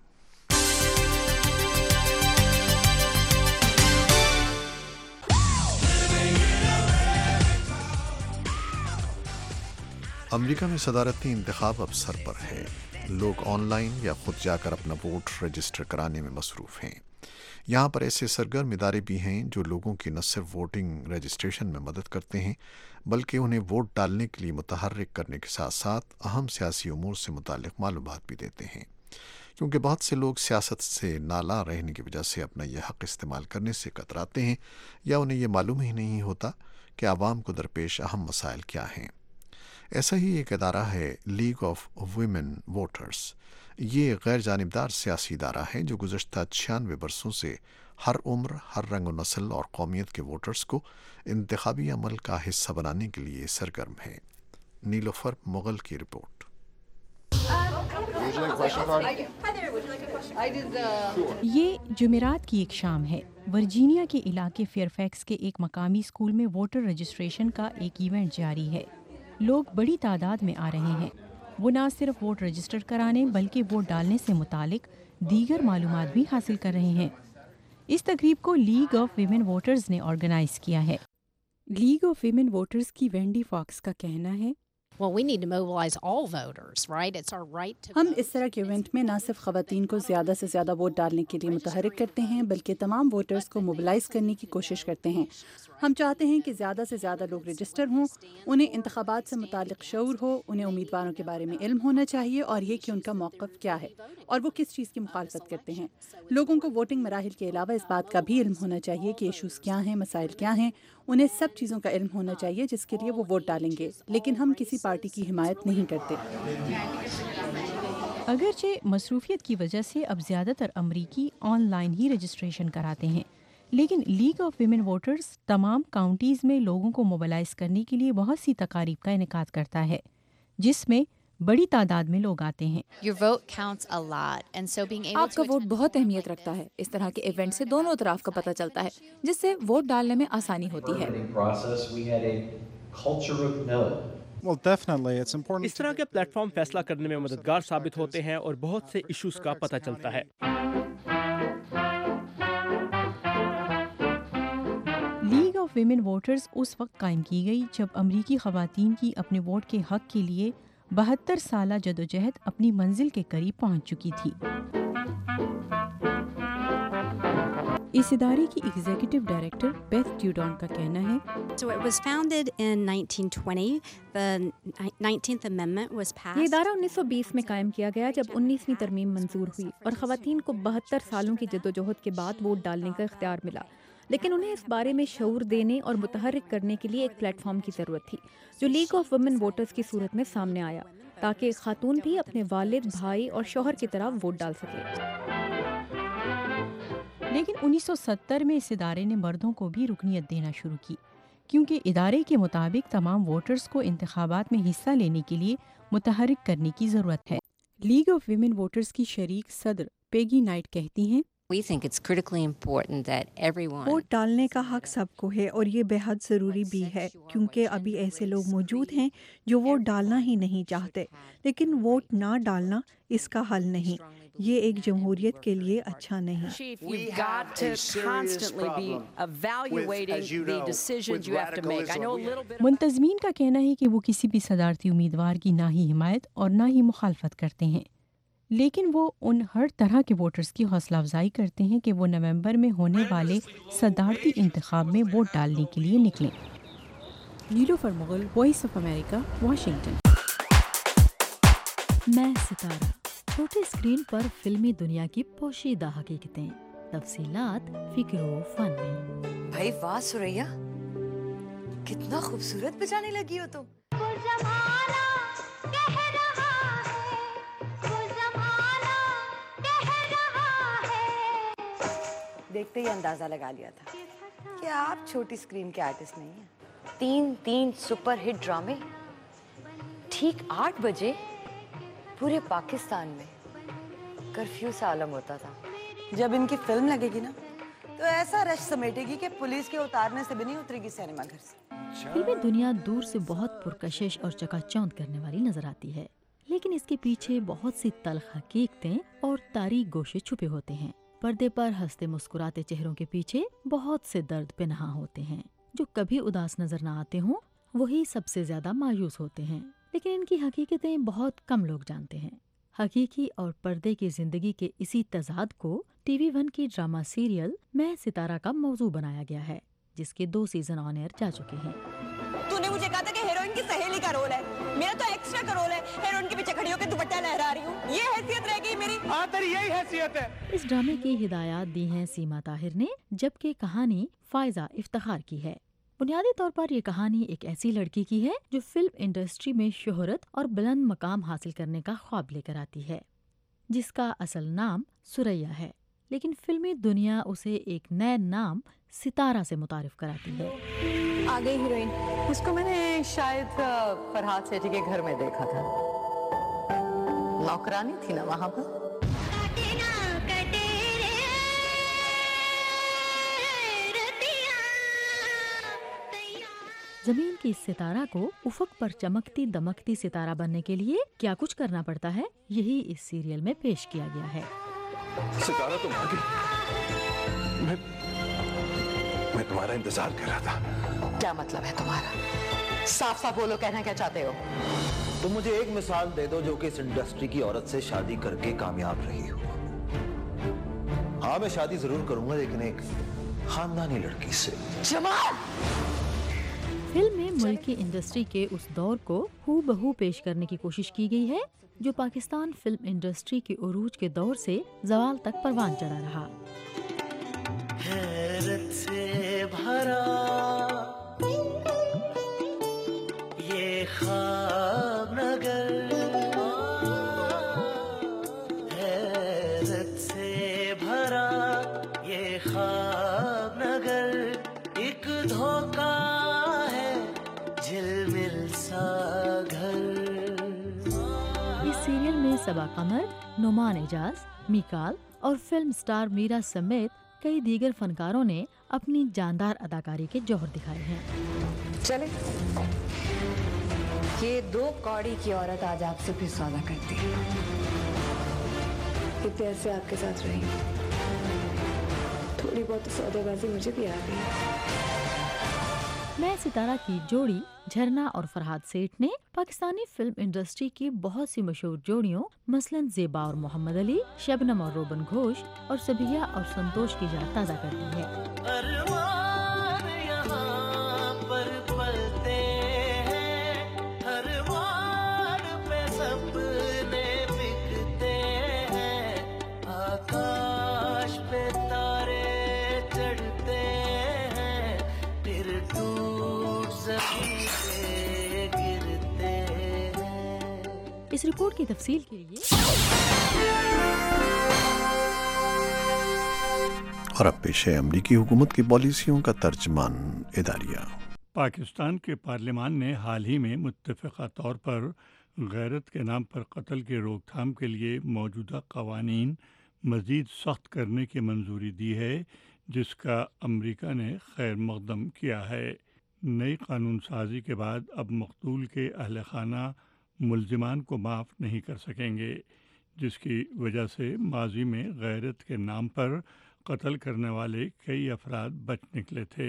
امریکہ میں صدارتی انتخاب اب سر پر ہے۔ لوگ آن لائن یا خود جا کر اپنا ووٹ رجسٹر کرانے میں مصروف ہیں۔ یہاں پر ایسے سرگرم ادارے بھی ہیں جو لوگوں کی نہ صرف ووٹنگ رجسٹریشن میں مدد کرتے ہیں بلکہ انہیں ووٹ ڈالنے کے لیے متحرک کرنے کے ساتھ ساتھ اہم سیاسی امور سے متعلق معلومات بھی دیتے ہیں، کیونکہ بہت سے لوگ سیاست سے نالاں رہنے کی وجہ سے اپنا یہ حق استعمال کرنے سے کتراتے ہیں یا انہیں یہ معلوم ہی نہیں ہوتا کہ عوام کو درپیش اہم مسائل کیا ہیں۔ ایسا ہی ایک ادارہ ہے لیگ آف ویمن ووٹرز۔ یہ غیر جانبدار سیاسی ادارہ ہے جو گزشتہ 96 برسوں سے ہر عمر، ہر رنگ و نسل اور قومیت کے ووٹرز کو انتخابی عمل کا حصہ بنانے کے لیے سرگرم ہے۔ نیلوفر مغل کی رپورٹ۔ یہ جمعرات کی ایک شام ہے۔ ورجینیا کے علاقے فیئرفیکس کے ایک مقامی اسکول میں ووٹر رجسٹریشن کا ایک ایونٹ جاری ہے۔ لوگ بڑی تعداد میں آ رہے ہیں۔ وہ نہ صرف ووٹ رجسٹر کرانے بلکہ ووٹ ڈالنے سے متعلق دیگر معلومات بھی حاصل کر رہے ہیں۔ اس تقریب کو لیگ آف ویمن ووٹرز نے آرگنائز کیا ہے۔ لیگ آف ویمن ووٹرز کی وینڈی فاکس کا کہنا ہے، ہم اس طرح کے ایونٹ میں نہ صرف خواتین کو زیادہ سے زیادہ ووٹ ڈالنے کے لیے متحرک کرتے ہیں بلکہ تمام ووٹرز کو موبلائز کرنے کی کوشش کرتے ہیں۔ ہم چاہتے ہیں کہ زیادہ سے زیادہ لوگ رجسٹر ہوں، انہیں انتخابات سے متعلق شعور ہو، انہیں امیدواروں کے بارے میں علم ہونا چاہیے اور یہ کہ ان کا موقف کیا ہے اور وہ کس چیز کی مخالفت کرتے ہیں۔ لوگوں کو ووٹنگ مراحل کے علاوہ اس بات کا بھی علم ہونا چاہیے کہ ایشوز کیا ہیں، مسائل کیا ہیں۔ انہیں سب چیزوں کا علم ہونا چاہیے جس کے لیے وہ ووٹ ڈالیں گے، لیکن ہم کسی پارٹی کی حمایت نہیں کرتے۔ اگرچہ مصروفیت کی وجہ سے اب زیادہ تر امریکی آن لائن ہی رجسٹریشن کراتے ہیں، لیکن لیگ آف ویمن ووٹرز تمام کاؤنٹیز میں لوگوں کو موبلائز کرنے کے لیے بہت سی تقاریب کا انعقاد کرتا ہے، جس میں बड़ी तादाद में लोग आते हैं। आपका वोट बहुत अहमियत रखता है। इस तरह के इवेंट से दोनों तरफ का पता चलता है, जिससे वोट डालने में आसानी होती है। इस तरह के प्लेटफॉर्म फैसला करने में मददगार साबित होते हैं और बहुत से इश्यूज का पता चलता है। लीग ऑफ विमेन वोटर्स उस वक्त कायम की गई जब अमरीकी ख़वातीन की अपने वोट के हक के लिए 72 साला जदोजहद अपनी मंजिल के करीब पहुंच चुकी थी। इस इदारे की एग्जीक्यूटिव डायरेक्टर बेथ ट्यूडॉन का कहना है, ये इदारा 1920 में कायम किया गया जब 19वीं तरमीम मंजूर हुई और ख़वातीन को 72 सालों की जदोजहद के बाद वोट डालने का इख्तियार मिला। लेकिन उन्हें इस बारे में शऊर देने और मुतहर्रिक करने के लिए एक प्लेटफॉर्म की ज़रूरत थी, जो लीग ऑफ वुमेन वोटर्स की सूरत में सामने आया, ताकि खातून भी अपने वालिद, भाई और शौहर की तरह वोट डाल सके। लेकिन 1970 में इस इदारे ने मर्दों को भी रुकनियत देना शुरू की, क्योंकि इदारे के मुताबिक तमाम वोटर्स को इंतखाबात में हिस्सा लेने के लिए मुतहर्रिक करने की ज़रूरत है। लीग ऑफ विमेन वोटर्स की शरीक सदर पेगी नाइट कहती हैं, वोट डालने का हक सबको है और ये बेहद ज़रूरी भी है, क्योंकि अभी ऐसे लोग मौजूद हैं जो वोट डालना ही नहीं चाहते। लेकिन वोट ना डालना इसका हल नहीं, ये एक जमहूरियत के लिए अच्छा नहीं। मुंतज़मीन का कहना है कि वो किसी भी सदारती उम्मीदवार की ना ही हिमायत और ना ही मुखालफत करते हैं, लेकिन वो उन हर तरह के वोटर्स की हौसला अफजाई करते हैं कि वो नवंबर में होने वाले सदारती इंतखाब में वोट डालने के लिए निकलें। Nilofar Mughal, Voice of America, Washington. मैं सितारा, छोटे स्क्रीन पर फिल्मी दुनिया की पोशीदा हकीकतें, तफसीलात फिक्रो फन में। भाई वाह सुरैया, कितना खूबसूरत बजाने लगी हो तुम। देखते ही अंदाजा लगा लिया था कि आप छोटी स्क्रीन के आर्टिस्ट नहीं हैं। 3 सुपर हिट ड्रामे, ठीक 8 बजे पूरे पाकिस्तान में कर्फ्यू सा आलम होता था। जब इनकी फिल्म लगेगी ना, तो ऐसा रश समेटेगी कि पुलिस के उतारने से भी नहीं उतरेगी सिनेमा घर से। फिल्मी दुनिया दूर से बहुत पुरकशिश और चकाचौंध करने वाली नजर आती है, लेकिन इसके पीछे बहुत सी तल्ख हकीकतें और तारीख गोशे छुपे होते हैं। पर्दे पर हंसते मुस्कुराते चेहरों के पीछे बहुत से दर्द पनाह होते हैं। जो कभी उदास नजर न आते हों, वही सबसे ज्यादा मायूस होते हैं। लेकिन इनकी हकीकतें बहुत कम लोग जानते हैं। हकीकी और पर्दे की जिंदगी के इसी तजाद को TV1 की ड्रामा सीरियल मैं सितारा का मौजू बनाया गया है, जिसके 2 सीजन ऑन एयर जा चुके हैं। तूने मुझे कहा था कि हीरोइन की सहेली का रोल है, मेरा तो एक्स्ट्रा का रोल है। हीरोइन के पीछे खड़ी होकर दुपट्टा लहरा रही हूँ, ये हैसियत रह गई मेरी। हाँ, तेरी यही हैसियत है। इस ड्रामे की हिदायत दी है सीमा ताहिर ने, जबकि कहानी फायजा इफ्तिखार की है। बुनियादी तौर पर ये कहानी एक ऐसी लड़की की है जो फिल्म इंडस्ट्री में शोहरत और बुलंद मकाम हासिल करने का ख्वाब लेकर आती है, जिसका असल नाम सुरैया है, लेकिन फिल्मी दुनिया उसे एक नए नाम सितारा से मुतारिफ कराती है। आ गई हीरोइन। उसको मैंने शायद फरहाद सेठी के घर में देखा था, नौकरानी थी ना वहाँ पर। जमीन की इस सितारा को उफक पर चमकती दमकती सितारा बनने के लिए क्या कुछ करना पड़ता है, यही इस सीरियल में पेश किया गया है। सितारा तुम आ गई। मैं तुम्हारा इंतजार कर रहा था। क्या मतलब है तुम्हारा? साफ साफ बोलो, कहना क्या चाहते हो? तुम मुझे एक मिसाल दे दो जो कि इस इंडस्ट्री की औरत से शादी करके कामयाब रही हो। हाँ, मैं शादी जरूर करूंगा, लेकिन एक खानदानी लड़की से। जमाल! फिल्म में मुल्क की इंडस्ट्री के उस दौर को हूबहू पेश करने की कोशिश की गई है जो पाकिस्तान फिल्म इंडस्ट्री के उरूज के दौर से ज़वाल तक परवान चढ़ा रहा। हैरत से भरा ये ख्वाब नगर, हैरत से भरा ये ख्वाब नगर, एक धोखा है झिलमिल सा घर। صبا قمر، نعمان اعجاز، میکال اور فلم سٹار میرا سمیت کئی دیگر فنکاروں نے اپنی جاندار اداکاری کے جوہر دکھائے ہیں۔ چلے یہ 2 کوڑی کی عورت آج آپ سے بھی سودا کرتی ہے۔ اتنے عرصے آپ کے ساتھ رہی، تھوڑی بہت سودا بازی مجھے بھی آ گئی۔ نئے ستارہ کی جوڑی جھرنا اور فرحاد سیٹھ نے پاکستانی فلم انڈسٹری کی بہت سی مشہور جوڑیوں مثلاً زیبا اور محمد علی، شبنم اور روبن گھوش اور سبیہ اور سنتوش کی یاد تازہ کر دی ہے۔ ارمان یہاں پر پلتے ہیں، ہر وار پہ سپنے بکتے ہیں، آکاش پہ تارے چڑھتے ہیں، پھر ٹوٹ زمین پہ گرتے ہیں۔ اس رپورٹ کی تفصیل کے لیے اور اب پیش ہے امریکی حکومت کی پالیسیوں کا ترجمان اداریہ۔ پاکستان کے پارلیمان نے حال ہی میں متفقہ طور پر غیرت کے نام پر قتل کے روک تھام کے لیے موجودہ قوانین مزید سخت کرنے کی منظوری دی ہے، جس کا امریکہ نے خیر مقدم کیا ہے۔ نئی قانون سازی کے بعد اب مقتول کے اہل خانہ ملزمان کو معاف نہیں کر سکیں گے، جس کی وجہ سے ماضی میں غیرت کے نام پر قتل کرنے والے کئی افراد بچ نکلے تھے۔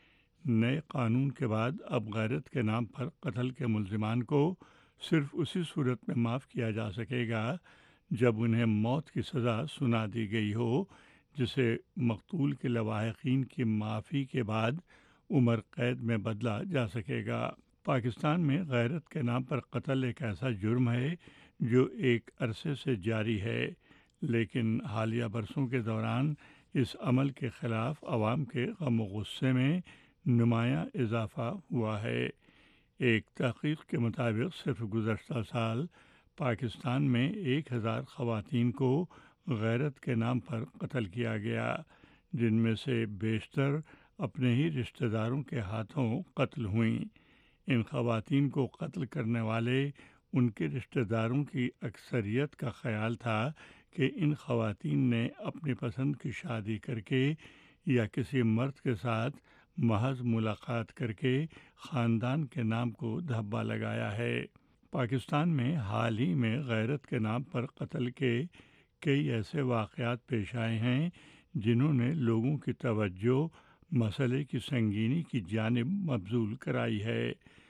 نئے قانون کے بعد اب غیرت کے نام پر قتل کے ملزمان کو صرف اسی صورت میں معاف کیا جا سکے گا جب انہیں موت کی سزا سنا دی گئی ہو، جسے مقتول کے لواحقین کی معافی کے بعد عمر قید میں بدلا جا سکے گا۔ پاکستان میں غیرت کے نام پر قتل ایک ایسا جرم ہے جو ایک عرصے سے جاری ہے، لیکن حالیہ برسوں کے دوران اس عمل کے خلاف عوام کے غم و غصے میں نمایاں اضافہ ہوا ہے۔ ایک تحقیق کے مطابق صرف گزشتہ سال پاکستان میں 1000 خواتین کو غیرت کے نام پر قتل کیا گیا، جن میں سے بیشتر اپنے ہی رشتہ داروں کے ہاتھوں قتل ہوئیں۔ ان خواتین کو قتل کرنے والے ان کے رشتہ داروں کی اکثریت کا خیال تھا کہ ان خواتین نے اپنی پسند کی شادی کر کے یا کسی مرد کے ساتھ محض ملاقات کر کے خاندان کے نام کو دھبا لگایا ہے۔ پاکستان میں حال ہی میں غیرت کے نام پر قتل کے کئی ایسے واقعات پیش آئے ہیں جنہوں نے لوگوں کی توجہ مسئلے کی سنگینی کی جانب مبذول کرائی ہے۔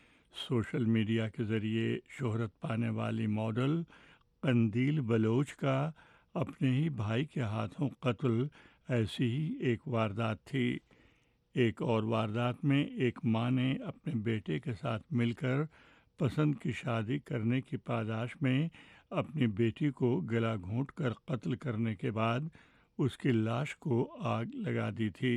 سوشل میڈیا کے ذریعے شہرت پانے والی ماڈل قندیل بلوچ کا اپنے ہی بھائی کے ہاتھوں قتل ایسی ہی ایک واردات تھی۔ ایک اور واردات میں ایک ماں نے اپنے بیٹے کے ساتھ مل کر پسند کی شادی کرنے کی پاداش میں اپنی بیٹی کو گلا گھونٹ کر قتل کرنے کے بعد اس کی لاش کو آگ لگا دی تھی۔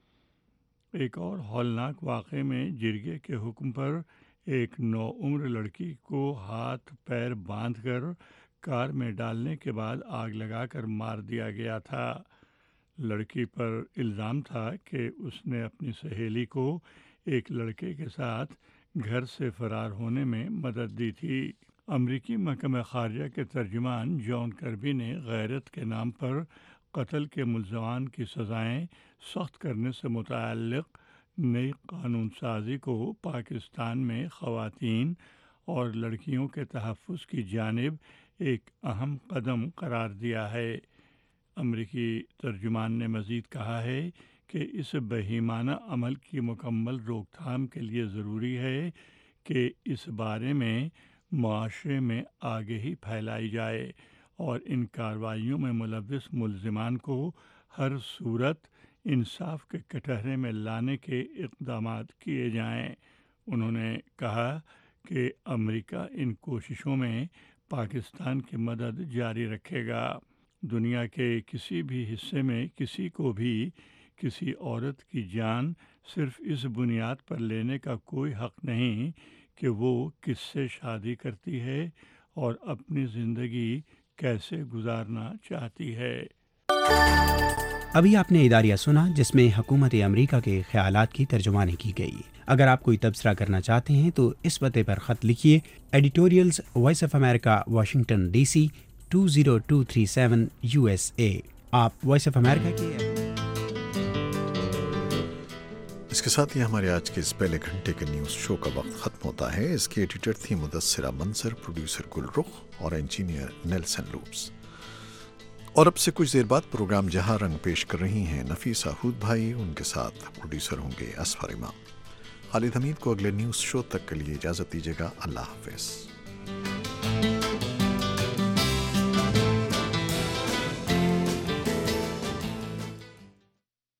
ایک اور ہولناک واقعے میں جرگے کے حکم پر ایک نوعمر لڑکی کو ہاتھ پیر باندھ کر کار میں ڈالنے کے بعد آگ لگا کر مار دیا گیا تھا۔ لڑکی پر الزام تھا کہ اس نے اپنی سہیلی کو ایک لڑکے کے ساتھ گھر سے فرار ہونے میں مدد دی تھی۔ امریکی محکمہ خارجہ کے ترجمان جان کربی نے غیرت کے نام پر قتل کے ملزمان کی سزائیں سخت کرنے سے متعلق نئی قانون سازی کو پاکستان میں خواتین اور لڑکیوں کے تحفظ کی جانب ایک اہم قدم قرار دیا ہے۔ امریکی ترجمان نے مزید کہا ہے کہ اس بہیمانہ عمل کی مکمل روک تھام کے لیے ضروری ہے کہ اس بارے میں معاشرے میں آگہی پھیلائی جائے اور ان کارروائیوں میں ملوث ملزمان کو ہر صورت انصاف کے کٹہرے میں لانے کے اقدامات کیے جائیں۔ انہوں نے کہا کہ امریکہ ان کوششوں میں پاکستان کی مدد جاری رکھے گا۔ دنیا کے کسی بھی حصے میں کسی کو بھی کسی عورت کی جان صرف اس بنیاد پر لینے کا کوئی حق نہیں کہ وہ کس سے شادی کرتی ہے اور اپنی زندگی کیسے گزارنا چاہتی ہے۔ ابھی آپ نے اداریہ سنا جس میں حکومت امریکہ کے خیالات کی ترجمانی کی گئی۔ اگر آپ کوئی تبصرہ کرنا چاہتے ہیں تو اس پتے پر خط لکھیے editorials Voice of America Washington D C 20237 USA। आप वॉइस ऑफ अमेरिका की। इसके साथ ही हमारे आज के इस पहले घंटे के न्यूज़ शो का वक्त ख़त्म होता है। इसके एडिटर थी मुदस्सिरा मंसर, प्रोड्यूसर गुलरुख और इंजीनियर नेल्सन लूप्स। और अब से कुछ देर बाद प्रोग्राम जहां रंग पेश कर रही हैं नफीसा हूद भाई, उनके साथ प्रोड्यूसर होंगे असफर इमाम। खालिद हमीद को अगले न्यूज़ शो तक के लिए इजाज़त दीजिएगा। अल्लाह हाफ़िज़।